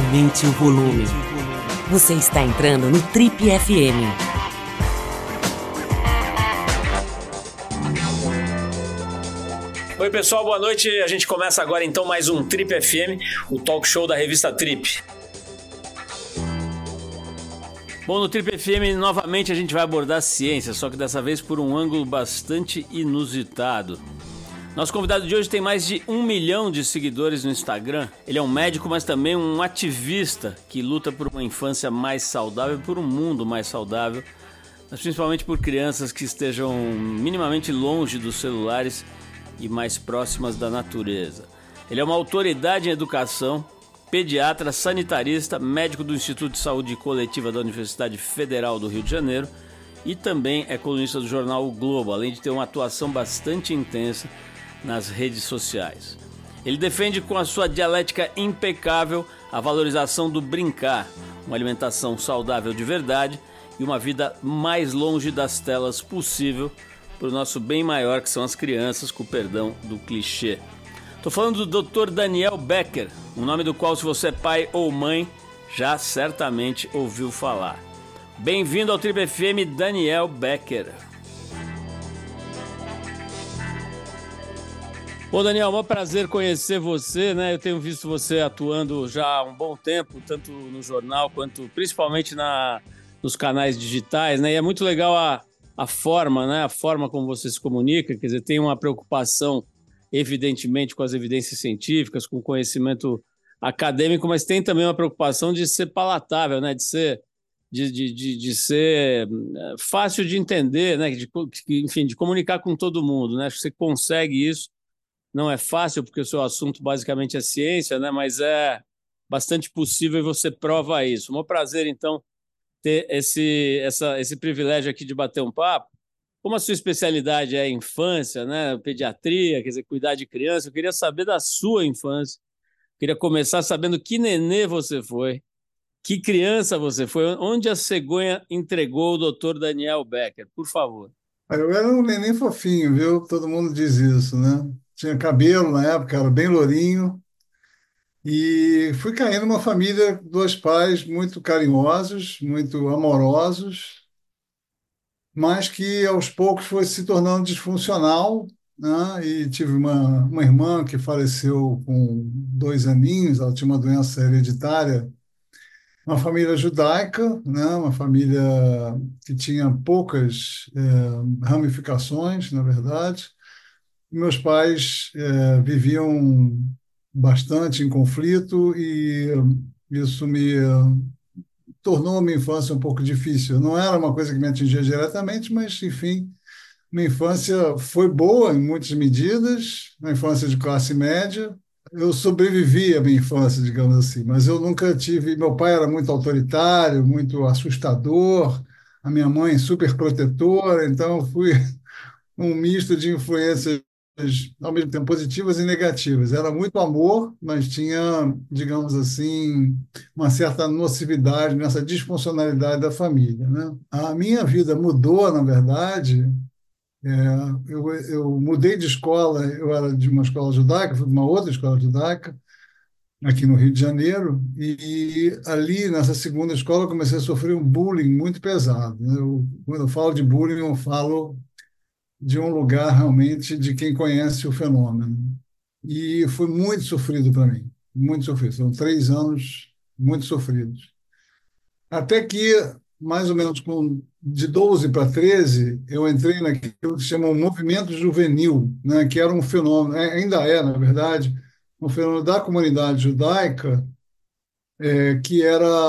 Aumente o volume. Você está entrando no Trip FM. Oi pessoal, boa noite. A gente começa agora então mais um Trip FM, o talk show da revista Trip. Bom, no Trip FM novamente a gente vai abordar ciência, só que dessa vez por um ângulo bastante inusitado. Nosso convidado de hoje tem mais de 1 milhão de seguidores no Instagram. Ele é um médico, mas também um ativista que luta por uma infância mais saudável, por um mundo mais saudável, mas principalmente por crianças que estejam minimamente longe dos celulares e mais próximas da natureza. Ele é uma autoridade em educação, pediatra, sanitarista, médico do Instituto de Saúde Coletiva da Universidade Federal do Rio de Janeiro e também é colunista do jornal O Globo, além de ter uma atuação bastante intensa nas redes sociais. Ele defende com a sua dialética impecável a valorização do brincar, uma alimentação saudável de verdade e uma vida mais longe das telas possível para o nosso bem maior, que são as crianças, com o perdão do clichê. Estou falando do Dr. Daniel Becker, um nome do qual, se você é pai ou mãe, já certamente ouviu falar. Bem-vindo ao Trip FM, Daniel Becker. Bom, Daniel, é um prazer conhecer você, né? Eu tenho visto você atuando já há um bom tempo, tanto no jornal quanto principalmente nos canais digitais, né? E é muito legal a forma, né? A forma como você se comunica, quer dizer, tem uma preocupação, evidentemente, com as evidências científicas, com o conhecimento acadêmico, mas tem também uma preocupação de ser palatável, né? De ser fácil de entender, né? Enfim, de comunicar com todo mundo, né? Acho que você consegue isso. Não é fácil, porque o seu assunto basicamente é ciência, né? Mas é bastante possível e você prova isso. Um prazer, então, ter esse privilégio aqui de bater um papo. Como a sua especialidade é infância, né? Pediatria, quer dizer, cuidar de criança, eu queria saber da sua infância. Queria começar sabendo que nenê você foi, que criança você foi, onde a cegonha entregou o Dr. Daniel Becker, por favor. Eu era um neném fofinho, viu? Todo mundo diz isso, né? Tinha cabelo na época, era bem lourinho. E fui caindo numa família, dois pais muito carinhosos, muito amorosos, mas que aos poucos foi se tornando disfuncional, né? E tive uma irmã que faleceu com 2 aninhos, ela tinha uma doença hereditária. Uma família judaica, né? Uma família que tinha poucas ramificações, na verdade. Meus pais viviam bastante em conflito e isso me tornou a minha infância um pouco difícil. Não era uma coisa que me atingia diretamente, mas, enfim, minha infância foi boa em muitas medidas, uma infância de classe média. Eu sobrevivi à minha infância, digamos assim, mas eu nunca tive. Meu pai era muito autoritário, muito assustador, a minha mãe super protetora, então eu fui um misto de influências ao mesmo tempo positivas e negativas. Era muito amor, mas tinha, digamos assim, uma certa nocividade nessa disfuncionalidade da família, né? A minha vida mudou, na verdade. Eu mudei de escola, eu era de uma escola judaica, fui de uma outra escola judaica, aqui no Rio de Janeiro, e ali, nessa segunda escola, eu comecei a sofrer um bullying muito pesado, né? Quando eu falo de bullying, eu falo de um lugar realmente de quem conhece o fenômeno. E foi muito sofrido para mim, muito sofrido. Foram 3 anos muito sofridos. Até que, mais ou menos de 12 para 13, eu entrei naquilo que se chama um movimento juvenil, né, que era um fenômeno, ainda é, na verdade, um fenômeno da comunidade judaica, que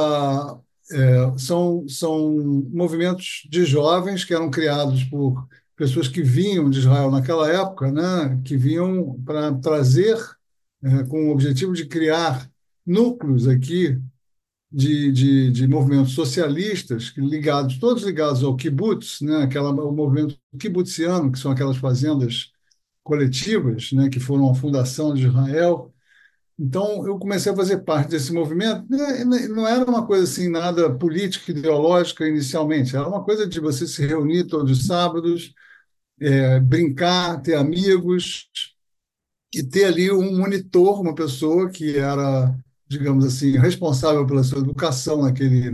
são movimentos de jovens que eram criados por pessoas que vinham de Israel naquela época, né, que vinham para trazer, com o objetivo de criar núcleos aqui de movimentos socialistas todos ligados ao kibbutz, né, o movimento kibutziano, que são aquelas fazendas coletivas, né, que foram a fundação de Israel. Então, eu comecei a fazer parte desse movimento. Não era uma coisa assim, nada política, ideológica inicialmente. Era uma coisa de você se reunir todos os sábados, brincar, ter amigos e ter ali um monitor, uma pessoa que era digamos assim, responsável pela sua educação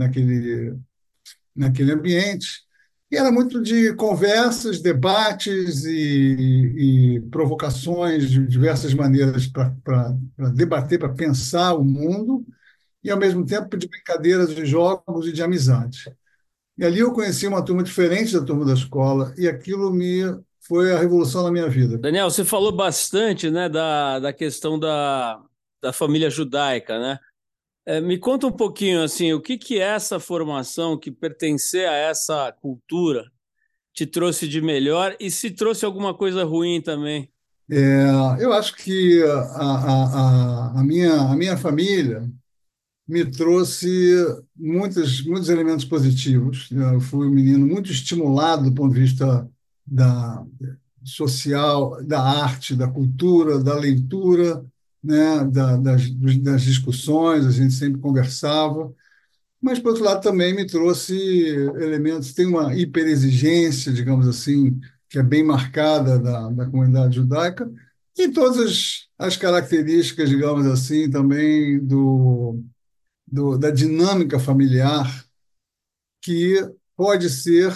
naquele ambiente. E era muito de conversas, debates e provocações de diversas maneiras para debater, para pensar o mundo, e, ao mesmo tempo, de brincadeiras, de jogos e de amizade. E ali eu conheci uma turma diferente da turma da escola, e aquilo foi a revolução na minha vida. Daniel, você falou bastante, né, da questão da família judaica, né? Me conta um pouquinho, assim, o que é essa formação, que pertencer a essa cultura te trouxe de melhor e se trouxe alguma coisa ruim também? Eu acho que a minha família me trouxe muitos elementos positivos. Eu fui um menino muito estimulado do ponto de vista da social, da arte, da cultura, da leitura, né, das discussões, a gente sempre conversava. Mas, por outro lado, também me trouxe elementos, tem uma hiperexigência, digamos assim, que é bem marcada da comunidade judaica, e todas as características, digamos assim, também da dinâmica familiar, que pode ser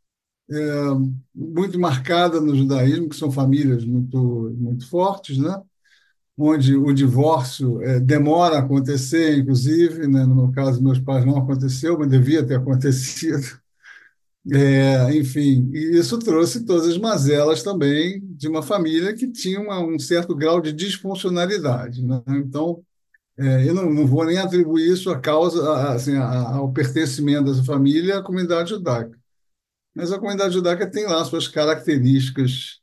muito marcada no judaísmo, que são famílias muito fortes, né? Onde o divórcio demora a acontecer, inclusive, né? No meu caso, meus pais não aconteceu, mas devia ter acontecido. Enfim, e isso trouxe todas as mazelas também de uma família que tinha um certo grau de disfuncionalidade, né? Então, eu não vou nem atribuir isso à causa, assim, ao pertencimento dessa família à comunidade judaica. Mas a comunidade judaica tem lá suas características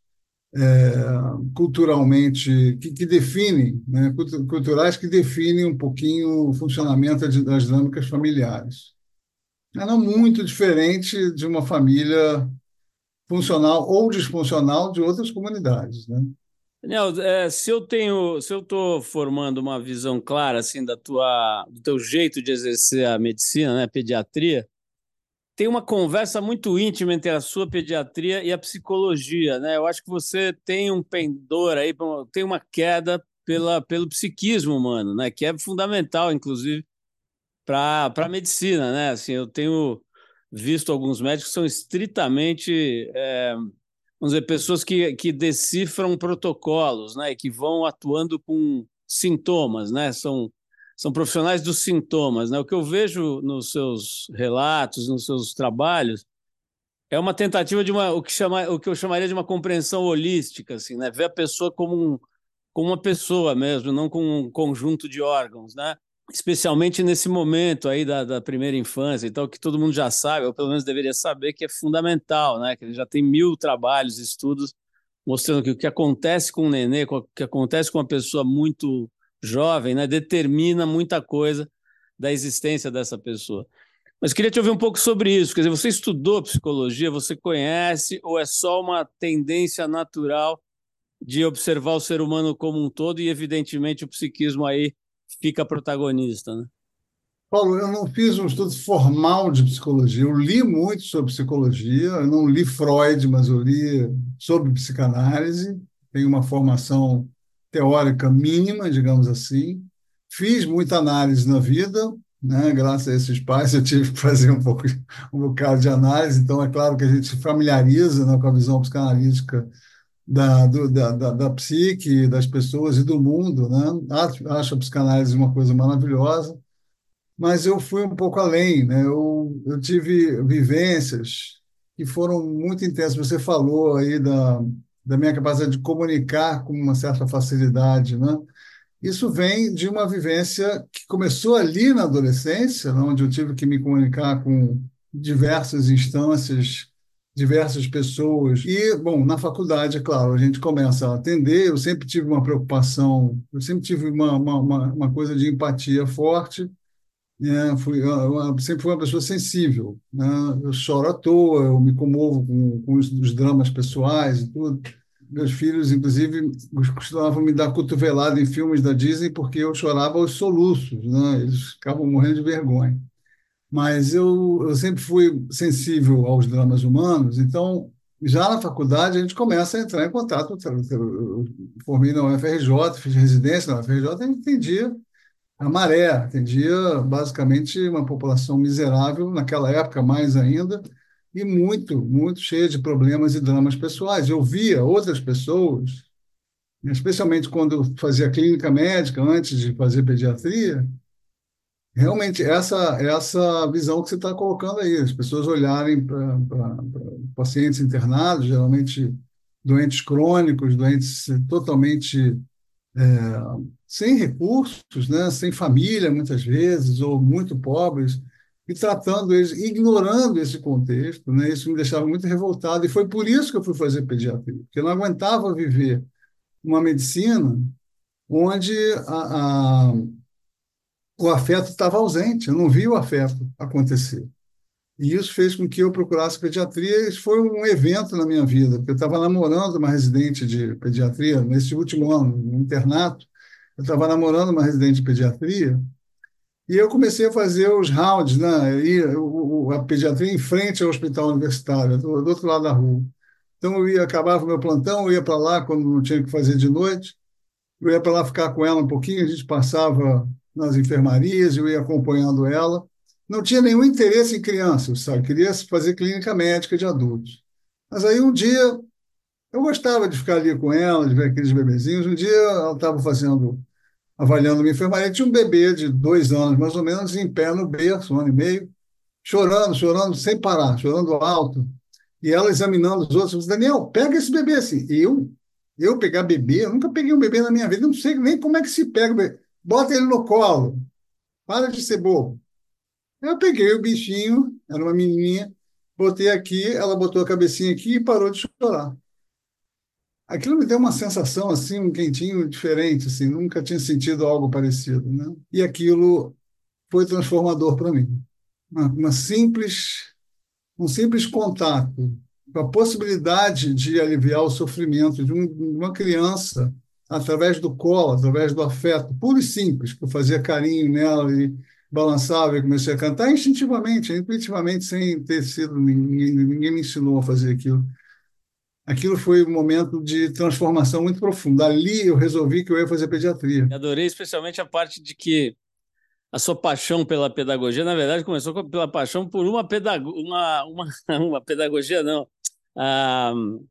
culturalmente que definem, né, culturais que definem um pouquinho o funcionamento das dinâmicas familiares. É não muito diferente de uma família funcional ou disfuncional de outras comunidades, né? Daniel, se eu estou formando uma visão clara assim do teu jeito de exercer a medicina, né, pediatria, tem uma conversa muito íntima entre a sua pediatria e a psicologia, né? Eu acho que você tem um pendor aí, tem uma queda pelo psiquismo humano, né? Que é fundamental, inclusive, para a medicina, né? Assim, eu tenho visto alguns médicos que são estritamente, vamos dizer, pessoas que decifram protocolos, né? E que vão atuando com sintomas, né? São profissionais dos sintomas, né? O que eu vejo nos seus relatos, nos seus trabalhos, é uma tentativa de o que eu chamaria de uma compreensão holística, assim, né? Ver a pessoa como uma pessoa mesmo, não como um conjunto de órgãos, né? Especialmente nesse momento aí da primeira infância, então, que todo mundo já sabe, ou pelo menos deveria saber, que é fundamental, né? Que ele já tem 1.000 trabalhos, estudos, mostrando que o que acontece com o nenê, o que acontece com uma pessoa muito jovem, né? Determina muita coisa da existência dessa pessoa. Mas queria te ouvir um pouco sobre isso. Quer dizer, você estudou psicologia, você conhece, ou é só uma tendência natural de observar o ser humano como um todo e, evidentemente, o psiquismo aí fica protagonista, né? Paulo, eu não fiz um estudo formal de psicologia. Eu li muito sobre psicologia. Eu não li Freud, mas eu li sobre psicanálise. Tenho uma formação teórica mínima, digamos assim. Fiz muita análise na vida, né? Graças a esses pais, eu tive que fazer um bocado de análise. Então, é claro que a gente se familiariza, né, com a visão psicanalítica da psique, das pessoas e do mundo, né? Acho a psicanálise uma coisa maravilhosa, mas eu fui um pouco além, né? Eu tive vivências que foram muito intensas. Você falou aí da minha capacidade de comunicar com uma certa facilidade, né? Isso vem de uma vivência que começou ali na adolescência, né, onde eu tive que me comunicar com diversas instâncias, diversas pessoas. E, bom, na faculdade, é claro, a gente começa a atender. Eu sempre tive uma preocupação, eu sempre tive uma coisa de empatia forte, né? Sempre fui uma pessoa sensível, né? Eu choro à toa, eu me comovo com os dramas pessoais e tudo. Meus filhos, inclusive, costumavam me dar cotovelada em filmes da Disney porque eu chorava aos soluços, né? Eles ficavam morrendo de vergonha. Mas eu sempre fui sensível aos dramas humanos, então, já na faculdade, a gente começa a entrar em contato. Eu formei na UFRJ, fiz residência na UFRJ, e entendia a maré, atendia basicamente uma população miserável, naquela época mais ainda, e muito, muito cheia de problemas e dramas pessoais. Eu via outras pessoas, especialmente quando eu fazia clínica médica, antes de fazer pediatria, realmente essa visão que você está colocando aí, as pessoas olharem para pacientes internados, geralmente doentes crônicos, doentes totalmente sem recursos, né, sem família, muitas vezes, ou muito pobres, e tratando eles, ignorando esse contexto, né, isso me deixava muito revoltado, e foi por isso que eu fui fazer pediatria, porque eu não aguentava viver uma medicina onde o afeto estava ausente, eu não via o afeto acontecer. E isso fez com que eu procurasse pediatria. Isso foi um evento na minha vida, porque eu estava namorando uma residente de pediatria nesse último ano, no internato. Eu estava namorando uma residente de pediatria e eu comecei a fazer os rounds, né? A pediatria em frente ao hospital universitário, do outro lado da rua. Então eu ia, acabava o meu plantão, eu ia para lá quando não tinha o que fazer de noite. Eu ia para lá ficar com ela um pouquinho, a gente passava nas enfermarias, eu ia acompanhando ela. Não tinha nenhum interesse em crianças, sabe? Queria fazer clínica médica de adultos. Mas aí um dia eu gostava de ficar ali com ela, de ver aqueles bebezinhos. Um dia ela estava avaliando uma enfermaria, tinha um bebê de 2 anos, mais ou menos, em pé no berço, 1 ano e meio, chorando, chorando sem parar, chorando alto. E ela examinando os outros, disse, Daniel, pega esse bebê assim. Eu pegar bebê, eu nunca peguei um bebê na minha vida, não sei nem como é que se pega o bebê. Bota ele no colo, para de ser bobo. Eu peguei o bichinho, era uma menininha, botei aqui, ela botou a cabecinha aqui e parou de chorar. Aquilo me deu uma sensação assim, um quentinho diferente, assim, nunca tinha sentido algo parecido, né? E aquilo foi transformador para mim. Uma simples um simples contato com a possibilidade de aliviar o sofrimento de uma criança através do colo, através do afeto, puro e simples, que eu fazia carinho nela e balançava e comecei a cantar instintivamente, intuitivamente, sem ter sido, ninguém me ensinou a fazer aquilo. Aquilo foi um momento de transformação muito profunda. Ali eu resolvi que eu ia fazer pediatria. Eu adorei especialmente a parte de que a sua paixão pela pedagogia, na verdade, começou pela paixão por uma pedagogia, não. A,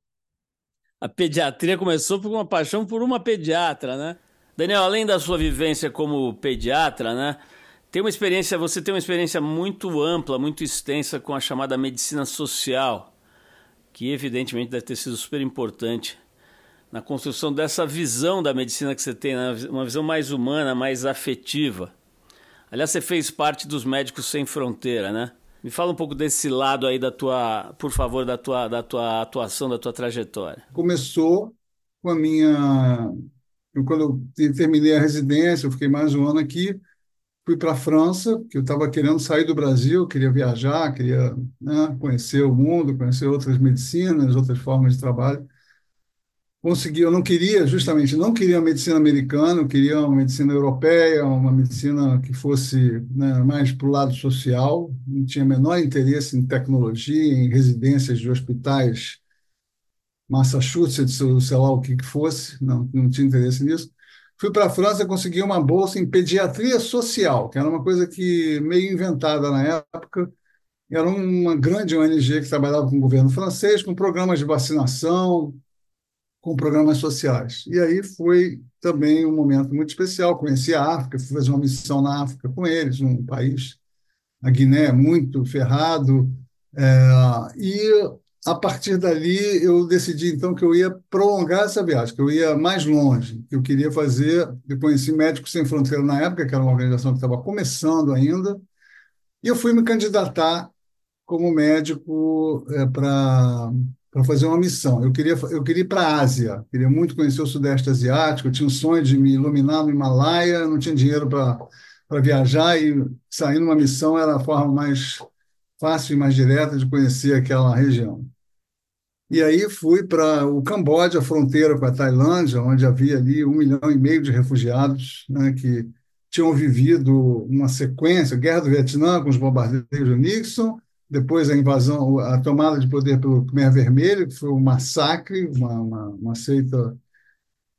a pediatria começou por uma paixão por uma pediatra, né? Daniel, além da sua vivência como pediatra, né? Você tem uma experiência muito ampla, muito extensa com a chamada medicina social, que evidentemente deve ter sido super importante na construção dessa visão da medicina que você tem, né? Uma visão mais humana, mais afetiva. Aliás, você fez parte dos Médicos Sem Fronteira, né? Me fala um pouco desse lado aí por favor, da tua atuação, da tua trajetória. Começou com a minha... Quando eu terminei a residência, eu fiquei mais um ano aqui, fui para a França, que eu estava querendo sair do Brasil, queria viajar, queria, né, conhecer o mundo, conhecer outras medicinas, outras formas de trabalho. Consegui, eu não queria, justamente, não queria uma medicina americana, eu queria uma medicina europeia, uma medicina que fosse, né, mais para o lado social, não tinha o menor interesse em tecnologia, em residências de hospitais, Massachusetts, ou sei lá o que fosse, não tinha interesse nisso. Fui para a França, consegui uma bolsa em pediatria social, que era uma coisa que meio inventada na época. Era uma grande ONG que trabalhava com o governo francês, com programas de vacinação, com programas sociais. E aí foi também um momento muito especial. Conheci a África, fui fazer uma missão na África com eles, um país, a Guiné, muito ferrado. E a partir dali eu decidi então que eu ia prolongar essa viagem, que eu ia mais longe, que eu queria fazer. Eu conheci Médicos Sem Fronteira na época, que era uma organização que estava começando ainda, e eu fui me candidatar como médico para fazer uma missão. Eu queria ir para a Ásia, queria muito conhecer o Sudeste Asiático, eu tinha um sonho de me iluminar no Himalaia, não tinha dinheiro para viajar e sair numa missão era a forma mais fácil e mais direta de conhecer aquela região. E aí fui para o Camboja, a fronteira com a Tailândia, onde havia ali 1,5 milhão de refugiados, né, que tinham vivido uma sequência, Guerra do Vietnã com os bombardeios do Nixon, depois a invasão, a tomada de poder pelo Khmer Vermelho, que foi um massacre, uma seita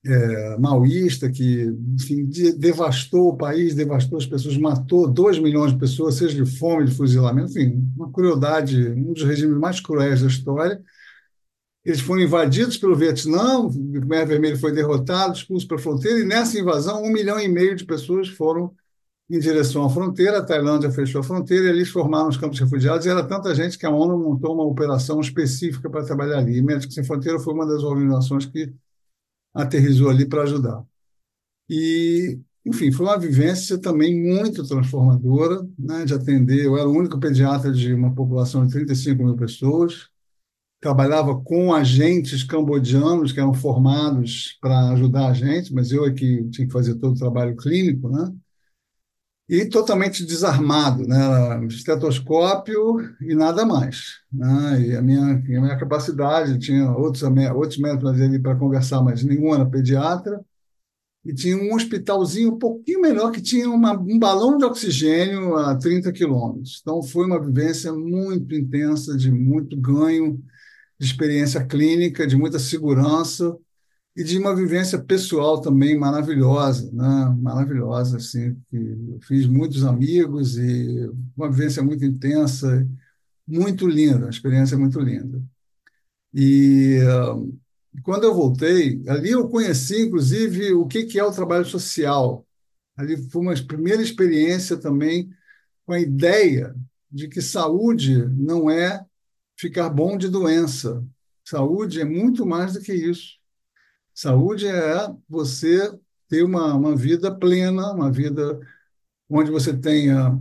maoísta que, enfim, devastou o país, devastou as pessoas, matou 2 milhões de pessoas, seja de fome, de fuzilamento, enfim, uma crueldade, um dos regimes mais cruéis da história. Eles foram invadidos pelo Vietnã, o Khmer Vermelho foi derrotado, expulso para a fronteira, e nessa invasão, 1,5 milhão de pessoas foram em direção à fronteira. A Tailândia fechou a fronteira e eles formaram os campos de refugiados. E era tanta gente que a ONU montou uma operação específica para trabalhar ali. E Médicos Sem Fronteira foi uma das organizações que aterrissou ali para ajudar. E, enfim, foi uma vivência também muito transformadora, né, de atender. Eu era o único pediatra de uma população de 35 mil pessoas. Trabalhava com agentes cambodianos que eram formados para ajudar a gente, mas eu é que tinha que fazer todo o trabalho clínico, né? E totalmente desarmado, né? Era um estetoscópio e nada mais, né? E a minha capacidade, tinha outros médicos ali para conversar, mas nenhum era pediatra. E tinha um hospitalzinho um pouquinho melhor que tinha um balão de oxigênio a 30 quilômetros. Então, foi uma vivência muito intensa, de muito ganho de experiência clínica, de muita segurança e de uma vivência pessoal também maravilhosa, né? Maravilhosa, assim, que eu fiz muitos amigos e uma vivência muito intensa, muito linda, uma experiência muito linda. E quando eu voltei, ali eu conheci, inclusive, o que que é o trabalho social. Ali foi uma primeira experiência também com a ideia de que saúde não é ficar bom de doença. Saúde é muito mais do que isso. Saúde é você ter uma vida plena, uma vida onde você tenha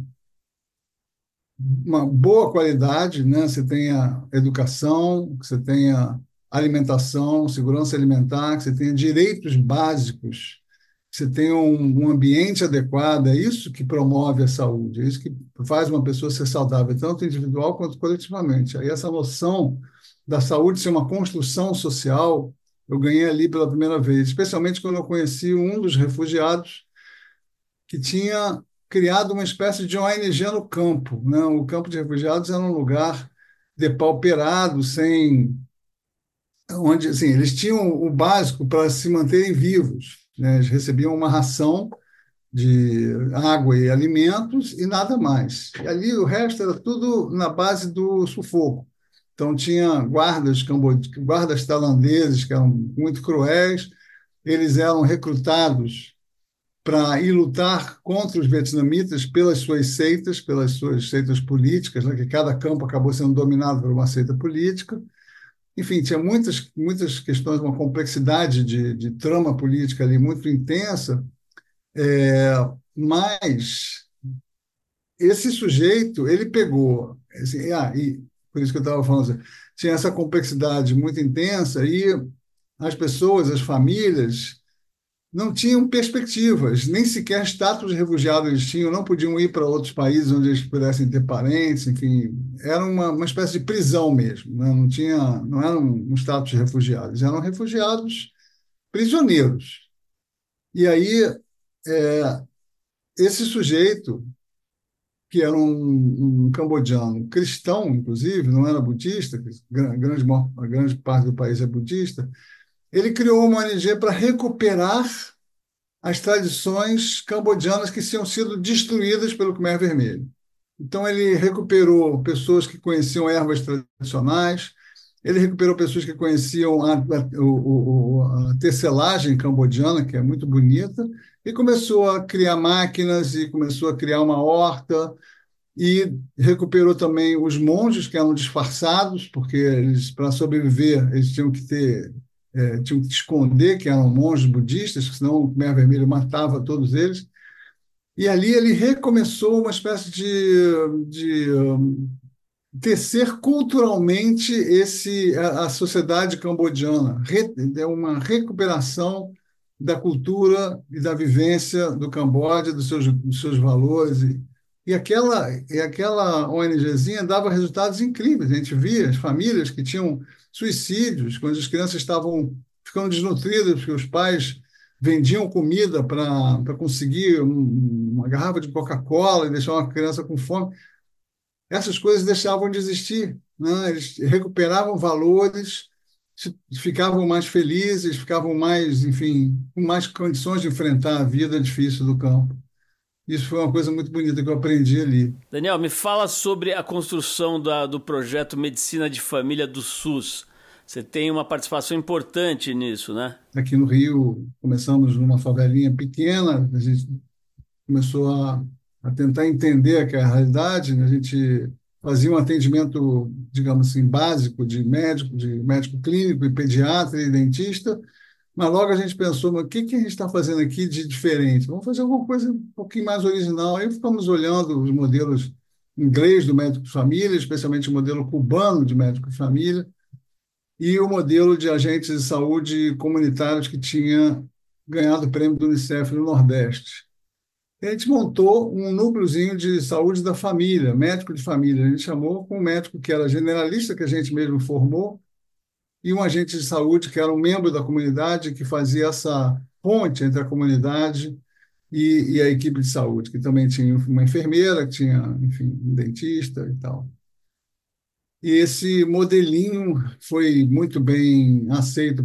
uma boa qualidade, né? Você tenha educação, que você tenha alimentação, segurança alimentar, que você tenha direitos básicos, que você tenha um ambiente adequado. É isso que promove a saúde, é isso que faz uma pessoa ser saudável, tanto individual quanto coletivamente. Aí essa noção da saúde ser uma construção social, eu ganhei ali pela primeira vez, especialmente quando eu conheci um dos refugiados que tinha criado uma espécie de ONG no campo, né? O campo de refugiados era um lugar depauperado, sem onde assim, eles tinham o básico para se manterem vivos, né? Eles recebiam uma ração de água e alimentos e nada mais. E ali o resto era tudo na base do sufoco. Então tinha guardas tailandeses que eram muito cruéis, eles eram recrutados para ir lutar contra os vietnamitas pelas suas seitas políticas, né, que cada campo acabou sendo dominado por uma seita política. Enfim, tinha muitas questões, uma complexidade de trama política ali muito intensa, é, mas esse sujeito, ele pegou, assim, e por isso que eu estava falando, assim, tinha essa complexidade muito intensa e as pessoas, as famílias, não tinham perspectivas, nem sequer status de refugiado eles tinham, não podiam ir para outros países onde eles pudessem ter parentes, enfim, era uma espécie de prisão mesmo, né? Não era um status de refugiados, eles eram refugiados prisioneiros. E aí, é, esse sujeito, que era um cambodiano cristão, inclusive, não era budista, que a grande parte do país é budista, ele criou uma ONG para recuperar as tradições cambodianas que tinham sido destruídas pelo Khmer Vermelho. Então, ele recuperou pessoas que conheciam ervas tradicionais, ele recuperou pessoas que conheciam a tecelagem cambodiana, que é muito bonita, e começou a criar máquinas e começou a criar uma horta, e recuperou também os monges que eram disfarçados, porque eles, para sobreviver, eles tinham que esconder que eram monges budistas, senão o Khmer Vermelho matava todos eles. E ali ele recomeçou uma espécie de tecer culturalmente a sociedade cambodiana, é uma recuperação da cultura e da vivência do Camboja, dos seus valores. E aquela ONGzinha dava resultados incríveis. A gente via as famílias que tinham suicídios, quando as crianças estavam ficando desnutridas, porque os pais vendiam comida para conseguir uma garrafa de Coca-Cola e deixar uma criança com fome. Essas coisas deixavam de existir, né? Eles recuperavam valores ficavam mais felizes, ficavam mais, enfim, com mais condições de enfrentar a vida difícil do campo. Isso foi uma coisa muito bonita que eu aprendi ali. Daniel, me fala sobre a construção do projeto Medicina de Família do SUS. Você tem uma participação importante nisso, né? Aqui no Rio, começamos numa favelinha pequena, a gente começou a tentar entender aquela realidade, né? A gente fazia um atendimento, digamos assim, básico de médico clínico e pediatra e dentista, mas logo a gente pensou, mas o que que a gente está fazendo aqui de diferente? Vamos fazer alguma coisa um pouquinho mais original. Aí ficamos olhando os modelos inglês do médico de família, especialmente o modelo cubano de médico de família, e o modelo de agentes de saúde comunitários que tinha ganhado o prêmio do Unicef no Nordeste. E a gente montou um núcleozinho de saúde da família, médico de família. A gente chamou com um médico que era generalista, que a gente mesmo formou, e um agente de saúde que era um membro da comunidade, que fazia essa ponte entre a comunidade e a equipe de saúde, que também tinha uma enfermeira, que tinha, enfim, um dentista e tal. E esse modelinho foi muito bem aceito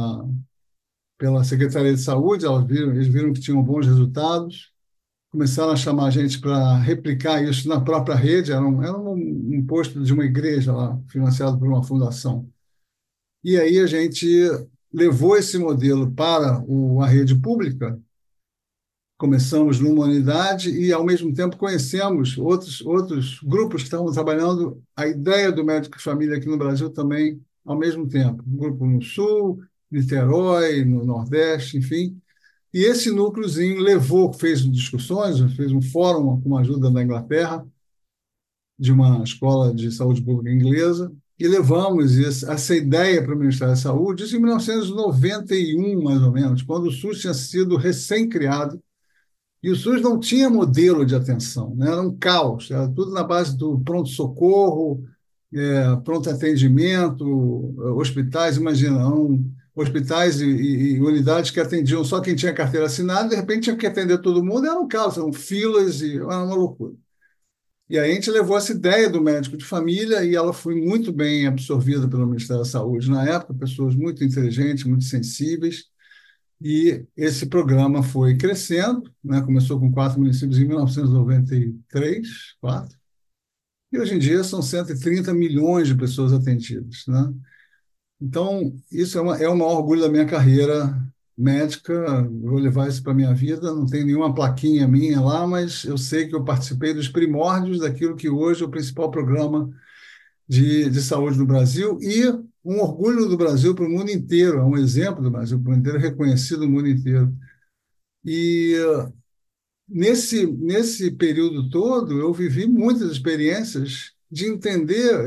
pela Secretaria de Saúde, eles viram que tinham bons resultados, começaram a chamar a gente para replicar isso na própria rede, era um posto de uma igreja lá, financiado por uma fundação. E aí a gente levou esse modelo para a rede pública, começamos numa unidade e, ao mesmo tempo, conhecemos outros grupos que estavam trabalhando a ideia do médico de família aqui no Brasil também, ao mesmo tempo. Um grupo no Sul, Niterói, no Nordeste, enfim. E esse núcleozinho fez discussões, fez um fórum com a ajuda da Inglaterra, de uma escola de saúde pública inglesa, e levamos essa ideia para o Ministério da Saúde, isso em 1991, mais ou menos, quando o SUS tinha sido recém-criado, e o SUS não tinha modelo de atenção, né? Era um caos, era tudo na base do pronto-socorro, pronto atendimento, hospitais, imagina, hospitais e unidades que atendiam só quem tinha carteira assinada, de repente tinha que atender todo mundo, era um caos, eram filas e era uma loucura. E aí a gente levou essa ideia do médico de família e ela foi muito bem absorvida pelo Ministério da Saúde na época, pessoas muito inteligentes, muito sensíveis, e esse programa foi crescendo, né? Começou com 4 municípios em 1993, 4, e hoje em dia são 130 milhões de pessoas atendidas, né? Então, isso é o maior orgulho da minha carreira médica. Vou levar isso para a minha vida. Não tem nenhuma plaquinha minha lá, mas eu sei que eu participei dos primórdios daquilo que hoje é o principal programa de saúde no Brasil e um orgulho do Brasil para o mundo inteiro. É um exemplo do Brasil para o mundo inteiro, reconhecido no mundo inteiro. E nesse período todo, eu vivi muitas experiências de entender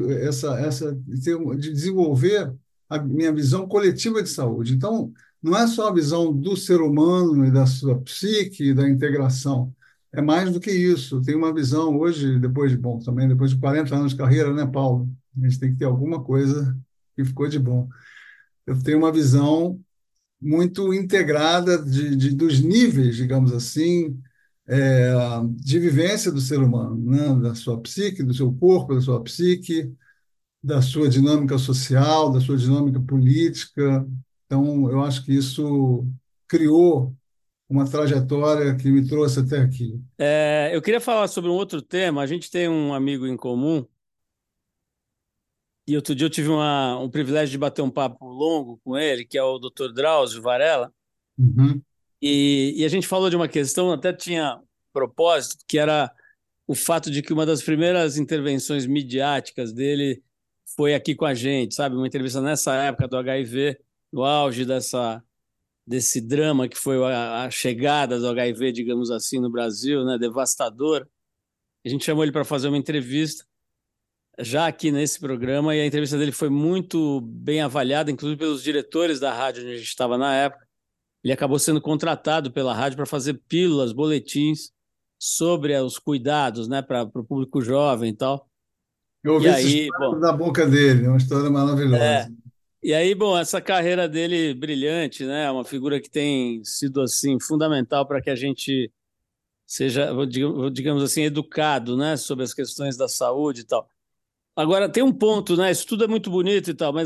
de desenvolver a minha visão coletiva de saúde. Então, não é só a visão do ser humano e da sua psique, da integração. É mais do que isso. Tem uma visão hoje, também depois de 40 anos de carreira, né, Paulo? A gente tem que ter alguma coisa que ficou de bom. Eu tenho uma visão muito integrada dos níveis, digamos assim, é, de vivência do ser humano, né? Da sua psique, do seu corpo, da sua psique, da sua dinâmica social, da sua dinâmica política. Então, eu acho que isso criou uma trajetória que me trouxe até aqui. Eu queria falar sobre um outro tema. A gente tem um amigo em comum e outro dia eu tive um privilégio de bater um papo longo com ele, que é o Dr. Drauzio Varela, Uhum. e a gente falou de uma questão, até tinha propósito, que era o fato de que uma das primeiras intervenções midiáticas dele foi aqui com a gente, sabe? Uma entrevista nessa época do HIV, no auge desse drama que foi a chegada do HIV, digamos assim, no Brasil, né? Devastador. A gente chamou ele para fazer uma entrevista já aqui nesse programa e a entrevista dele foi muito bem avaliada, inclusive pelos diretores da rádio onde a gente estava na época. Ele acabou sendo contratado pela rádio para fazer pílulas, boletins sobre os cuidados, né, para o público jovem e tal. Eu E ouvi essa aí, história bom, da boca dele, é uma história maravilhosa. essa carreira dele brilhante, né, uma figura que tem sido assim fundamental para que a gente seja, digamos assim, educado, né, sobre as questões da saúde e tal. Agora tem um ponto, né, isso tudo é muito bonito e tal, mas assim,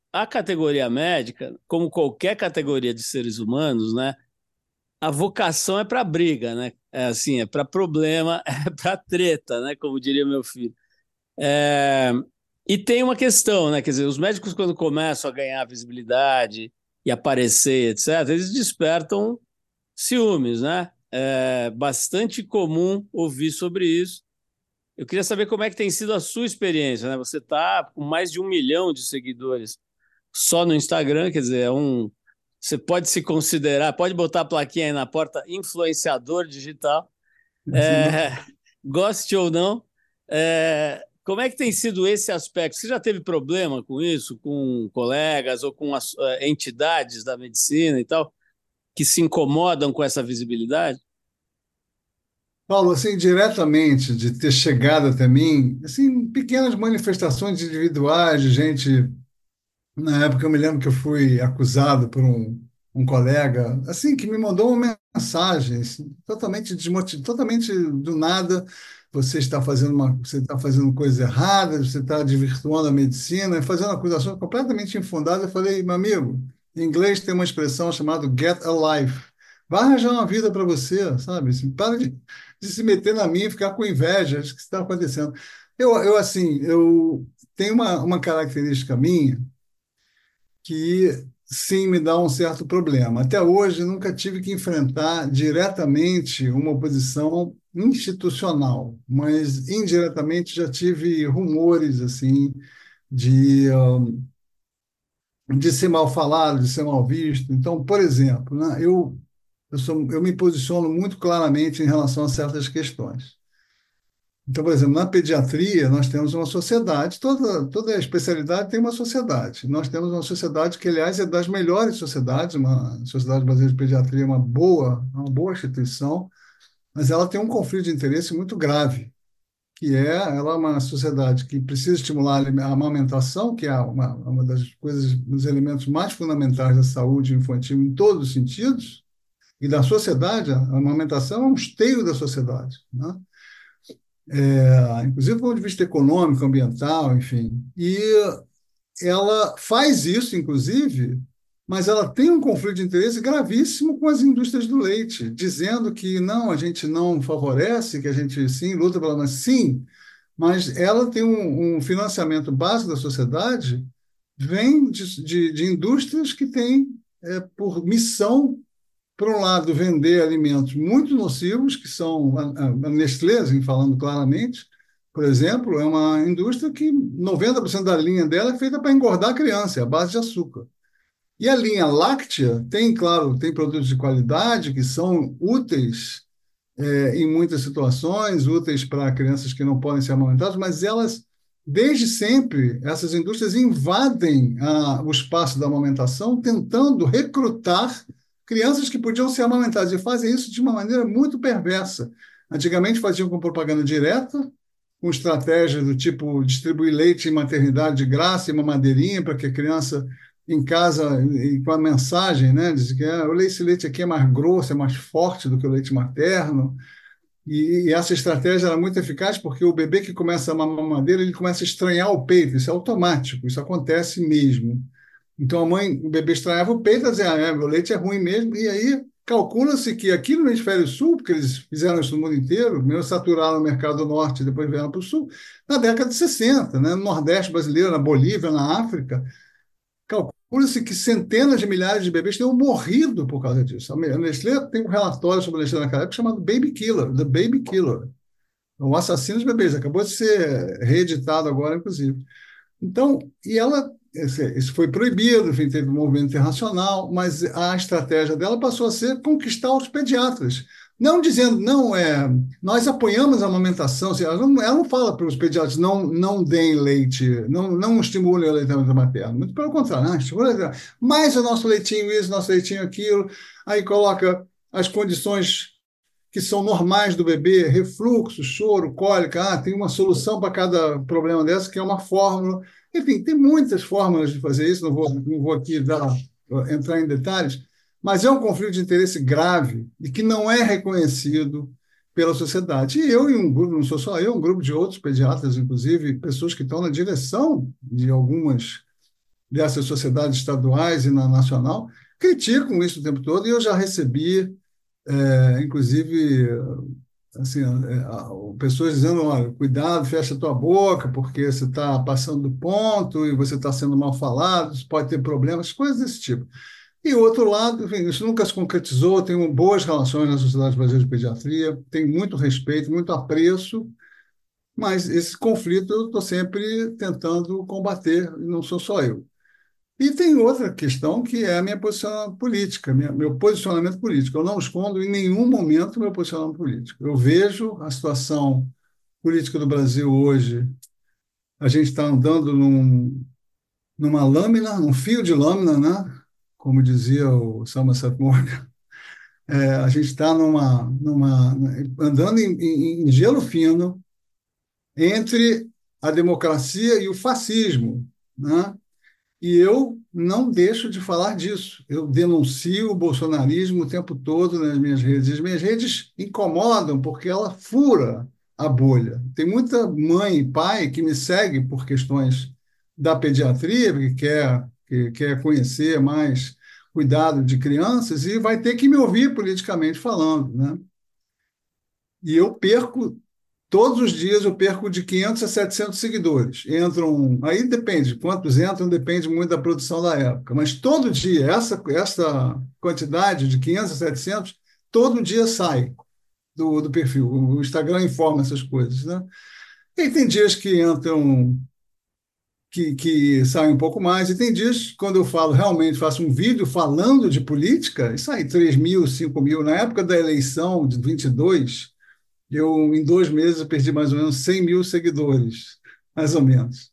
a categoria médica, como qualquer categoria de seres humanos, né? A vocação é para briga, né? É assim, é para problema, é para treta, né? Como diria meu filho. É, e tem uma questão, né? Quer dizer, os médicos, quando começam a ganhar visibilidade e aparecer, etc., eles despertam ciúmes, né? É bastante comum ouvir sobre isso. Eu queria saber como é que tem sido a sua experiência, né? Você está com mais de 1 milhão de seguidores só no Instagram, quer dizer, você pode se considerar, pode botar a plaquinha aí na porta, influenciador digital, Assim, não. é, goste ou não. Como é que tem sido esse aspecto? Você já teve problema com isso, com colegas ou com as entidades da medicina e tal, que se incomodam com essa visibilidade? Paulo, assim, diretamente de ter chegado até mim, assim, pequenas manifestações individuais de gente. Na época, eu me lembro que eu fui acusado por um colega, assim, que me mandou uma mensagem, assim, totalmente totalmente do nada. Você está fazendo coisa errada, você está desvirtuando a medicina, fazendo acusações completamente infundadas. Eu falei, meu amigo, em inglês tem uma expressão chamada get a life. Vai arranjar uma vida para você, sabe? Assim, para de se meter na minha e ficar com inveja do que está acontecendo. Assim, eu tenho uma característica minha que sim me dá um certo problema. Até hoje nunca tive que enfrentar diretamente uma oposição institucional, mas indiretamente já tive rumores assim de ser mal falado, de ser mal visto. Então, por exemplo, né, eu me posiciono muito claramente em relação a certas questões. Então, por exemplo, na pediatria, nós temos uma sociedade, toda especialidade tem uma sociedade. Nós temos uma sociedade que, aliás, é das melhores sociedades, uma sociedade brasileira de pediatria, é uma boa instituição, mas ela tem um conflito de interesse muito grave, ela é uma sociedade que precisa estimular a amamentação, que é uma das coisas, dos elementos mais fundamentais da saúde infantil em todos os sentidos, e da sociedade, a amamentação é um esteio da sociedade, né? Inclusive do ponto de vista econômico, ambiental, enfim. E ela faz isso, inclusive, mas ela tem um conflito de interesse gravíssimo com as indústrias do leite, dizendo que não, a gente não favorece, que a gente sim luta pela, mas sim, mas ela tem um financiamento básico da sociedade, vem de indústrias que têm por missão, por um lado, vender alimentos muito nocivos, que são a Nestlé, assim, falando claramente, por exemplo, é uma indústria que 90% da linha dela é feita para engordar a criança, é a base de açúcar. E a linha láctea tem, claro, tem produtos de qualidade que são úteis em muitas situações, úteis para crianças que não podem ser amamentadas, mas elas, desde sempre, essas indústrias invadem o espaço da amamentação, tentando recrutar crianças que podiam ser amamentadas, e fazem isso de uma maneira muito perversa. Antigamente faziam com propaganda direta, com estratégias do tipo distribuir leite em maternidade de graça e mamadeirinha para que a criança em casa, e com a mensagem, né, diz que esse leite aqui é mais grosso, é mais forte do que o leite materno. E essa estratégia era muito eficaz porque o bebê que começa a mamar mamadeira, ele começa a estranhar o peito, isso é automático, isso acontece mesmo. Então o bebê estranhava o peito, dizia, meu leite é ruim mesmo, e aí calcula-se que aqui no hemisfério sul, porque eles fizeram isso no mundo inteiro, primeiro saturaram o mercado norte, depois vieram para o sul, na década de 60, né, no Nordeste brasileiro, na Bolívia, na África, calcula-se que centenas de milhares de bebês tenham morrido por causa disso. A Nestlé tem um relatório sobre a Nestlé naquela época chamado Baby Killer, The Baby Killer, o assassino de bebês, acabou de ser reeditado agora, inclusive. Então, isso foi proibido, enfim, teve um movimento internacional, mas a estratégia dela passou a ser conquistar os pediatras. Não dizendo, não, nós apoiamos a amamentação, assim, ela não fala para os pediatras, não deem leite, não estimulem o leitamento materno, muito pelo contrário, estimulem, mais o nosso leitinho isso, nosso leitinho aquilo, aí coloca as condições que são normais do bebê, refluxo, choro, cólica, tem uma solução para cada problema dessa, que é uma fórmula. Enfim, tem muitas fórmulas de fazer isso, não vou aqui entrar em detalhes, mas é um conflito de interesse grave e que não é reconhecido pela sociedade. E eu e um grupo, não sou só eu, um grupo de outros pediatras, inclusive, pessoas que estão na direção de algumas dessas sociedades estaduais e na nacional criticam isso o tempo todo, e eu já recebi, inclusive, assim, pessoas dizendo, olha, cuidado, fecha tua boca, porque você está passando do ponto e você está sendo mal falado, isso pode ter problemas, coisas desse tipo. E o outro lado, enfim, isso nunca se concretizou, tenho boas relações na Sociedade Brasileira de Pediatria, tenho muito respeito, muito apreço, mas esse conflito eu estou sempre tentando combater, e não sou só eu. E tem outra questão que é a minha posição política, meu posicionamento político. Eu não escondo em nenhum momento meu posicionamento político. Eu vejo a situação política do Brasil hoje, a gente está andando numa lâmina, um fio de lâmina, né? Como dizia o Somerset Maugham. A gente está andando em gelo fino entre a democracia e o fascismo, né? E eu não deixo de falar disso. Eu denuncio o bolsonarismo o tempo todo nas minhas redes. As minhas redes incomodam porque ela fura a bolha. Tem muita mãe e pai que me segue por questões da pediatria, que quer conhecer mais cuidado de crianças e vai ter que me ouvir politicamente falando, né? E eu perco todos os dias eu perco de 500 a 700 seguidores. Aí depende, quantos entram, depende muito da produção da época, mas todo dia, essa quantidade de 500 a 700, todo dia sai do perfil. O Instagram informa essas coisas, né? E tem dias que entram, que saem um pouco mais, e tem dias, quando eu falo, realmente faço um vídeo falando de política, e sai 3 mil, 5 mil. Na época da eleição de 22, em 2 meses, eu perdi mais ou menos 100 mil seguidores, mais ou menos.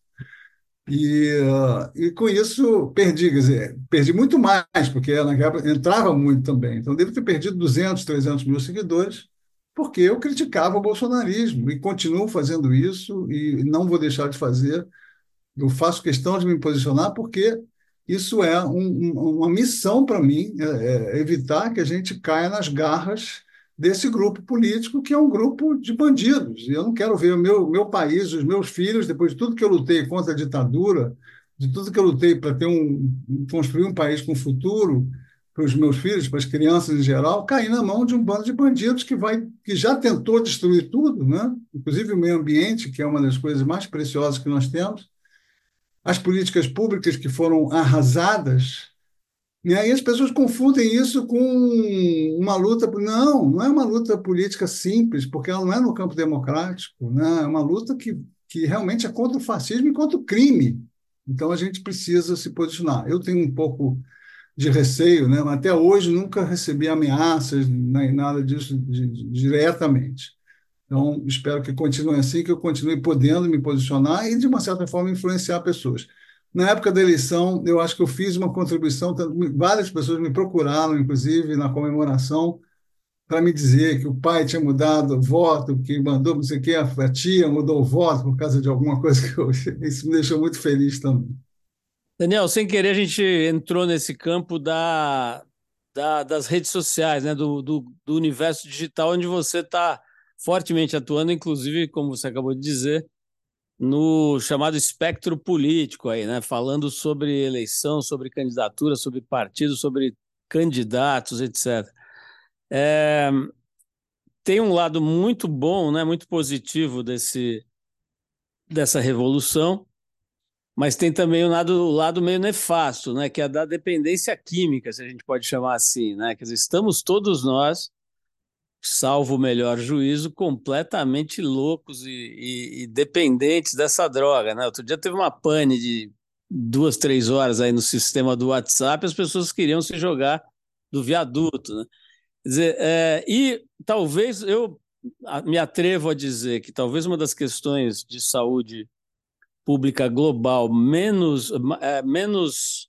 E com isso, perdi, quer dizer, perdi muito mais, porque naquela época entrava muito também. Então, devo ter perdido 200, 300 mil seguidores, porque eu criticava o bolsonarismo e continuo fazendo isso e não vou deixar de fazer. Eu faço questão de me posicionar porque isso é uma missão para mim, evitar que a gente caia nas garras desse grupo político, que é um grupo de bandidos. E eu não quero ver o meu país, os meus filhos, depois de tudo que eu lutei contra a ditadura, de tudo que eu lutei para construir um país com futuro para os meus filhos, para as crianças em geral, cair na mão de um bando de bandidos que já tentou destruir tudo, né? Inclusive o meio ambiente, que é uma das coisas mais preciosas que nós temos, as políticas públicas que foram arrasadas, e aí as pessoas confundem isso com uma luta. Não, não é uma luta política simples, porque ela não é no campo democrático, né? É uma luta que realmente é contra o fascismo e contra o crime. Então a gente precisa se posicionar. Eu tenho um pouco de receio, né? Mas até hoje nunca recebi ameaças nem nada disso diretamente. Então, espero que continue assim, que eu continue podendo me posicionar e, de uma certa forma, influenciar pessoas. Na época da eleição, eu acho que eu fiz uma contribuição, várias pessoas me procuraram, inclusive, na comemoração, para me dizer que o pai tinha mudado o voto, que mandou, não sei o quê, a tia mudou o voto por causa de alguma coisa que eu... Isso me deixou muito feliz também. Daniel, sem querer, a gente entrou nesse campo das redes sociais, né? Do universo digital, onde você está fortemente atuando, inclusive, como você acabou de dizer, no chamado espectro político aí, né? Falando sobre eleição, sobre candidatura, sobre partidos, sobre candidatos, etc. É, tem um lado muito bom, né? Muito positivo dessa revolução, mas tem também o lado meio nefasto, né? Que é a da dependência química, se a gente pode chamar assim, né? Quer dizer, estamos todos nós, salvo o melhor juízo, completamente loucos e dependentes dessa droga, né? Outro dia teve uma pane de 2, 3 horas aí no sistema do WhatsApp, as pessoas queriam se jogar do viaduto, né? Quer dizer, e talvez eu me atrevo a dizer que talvez uma das questões de saúde pública global menos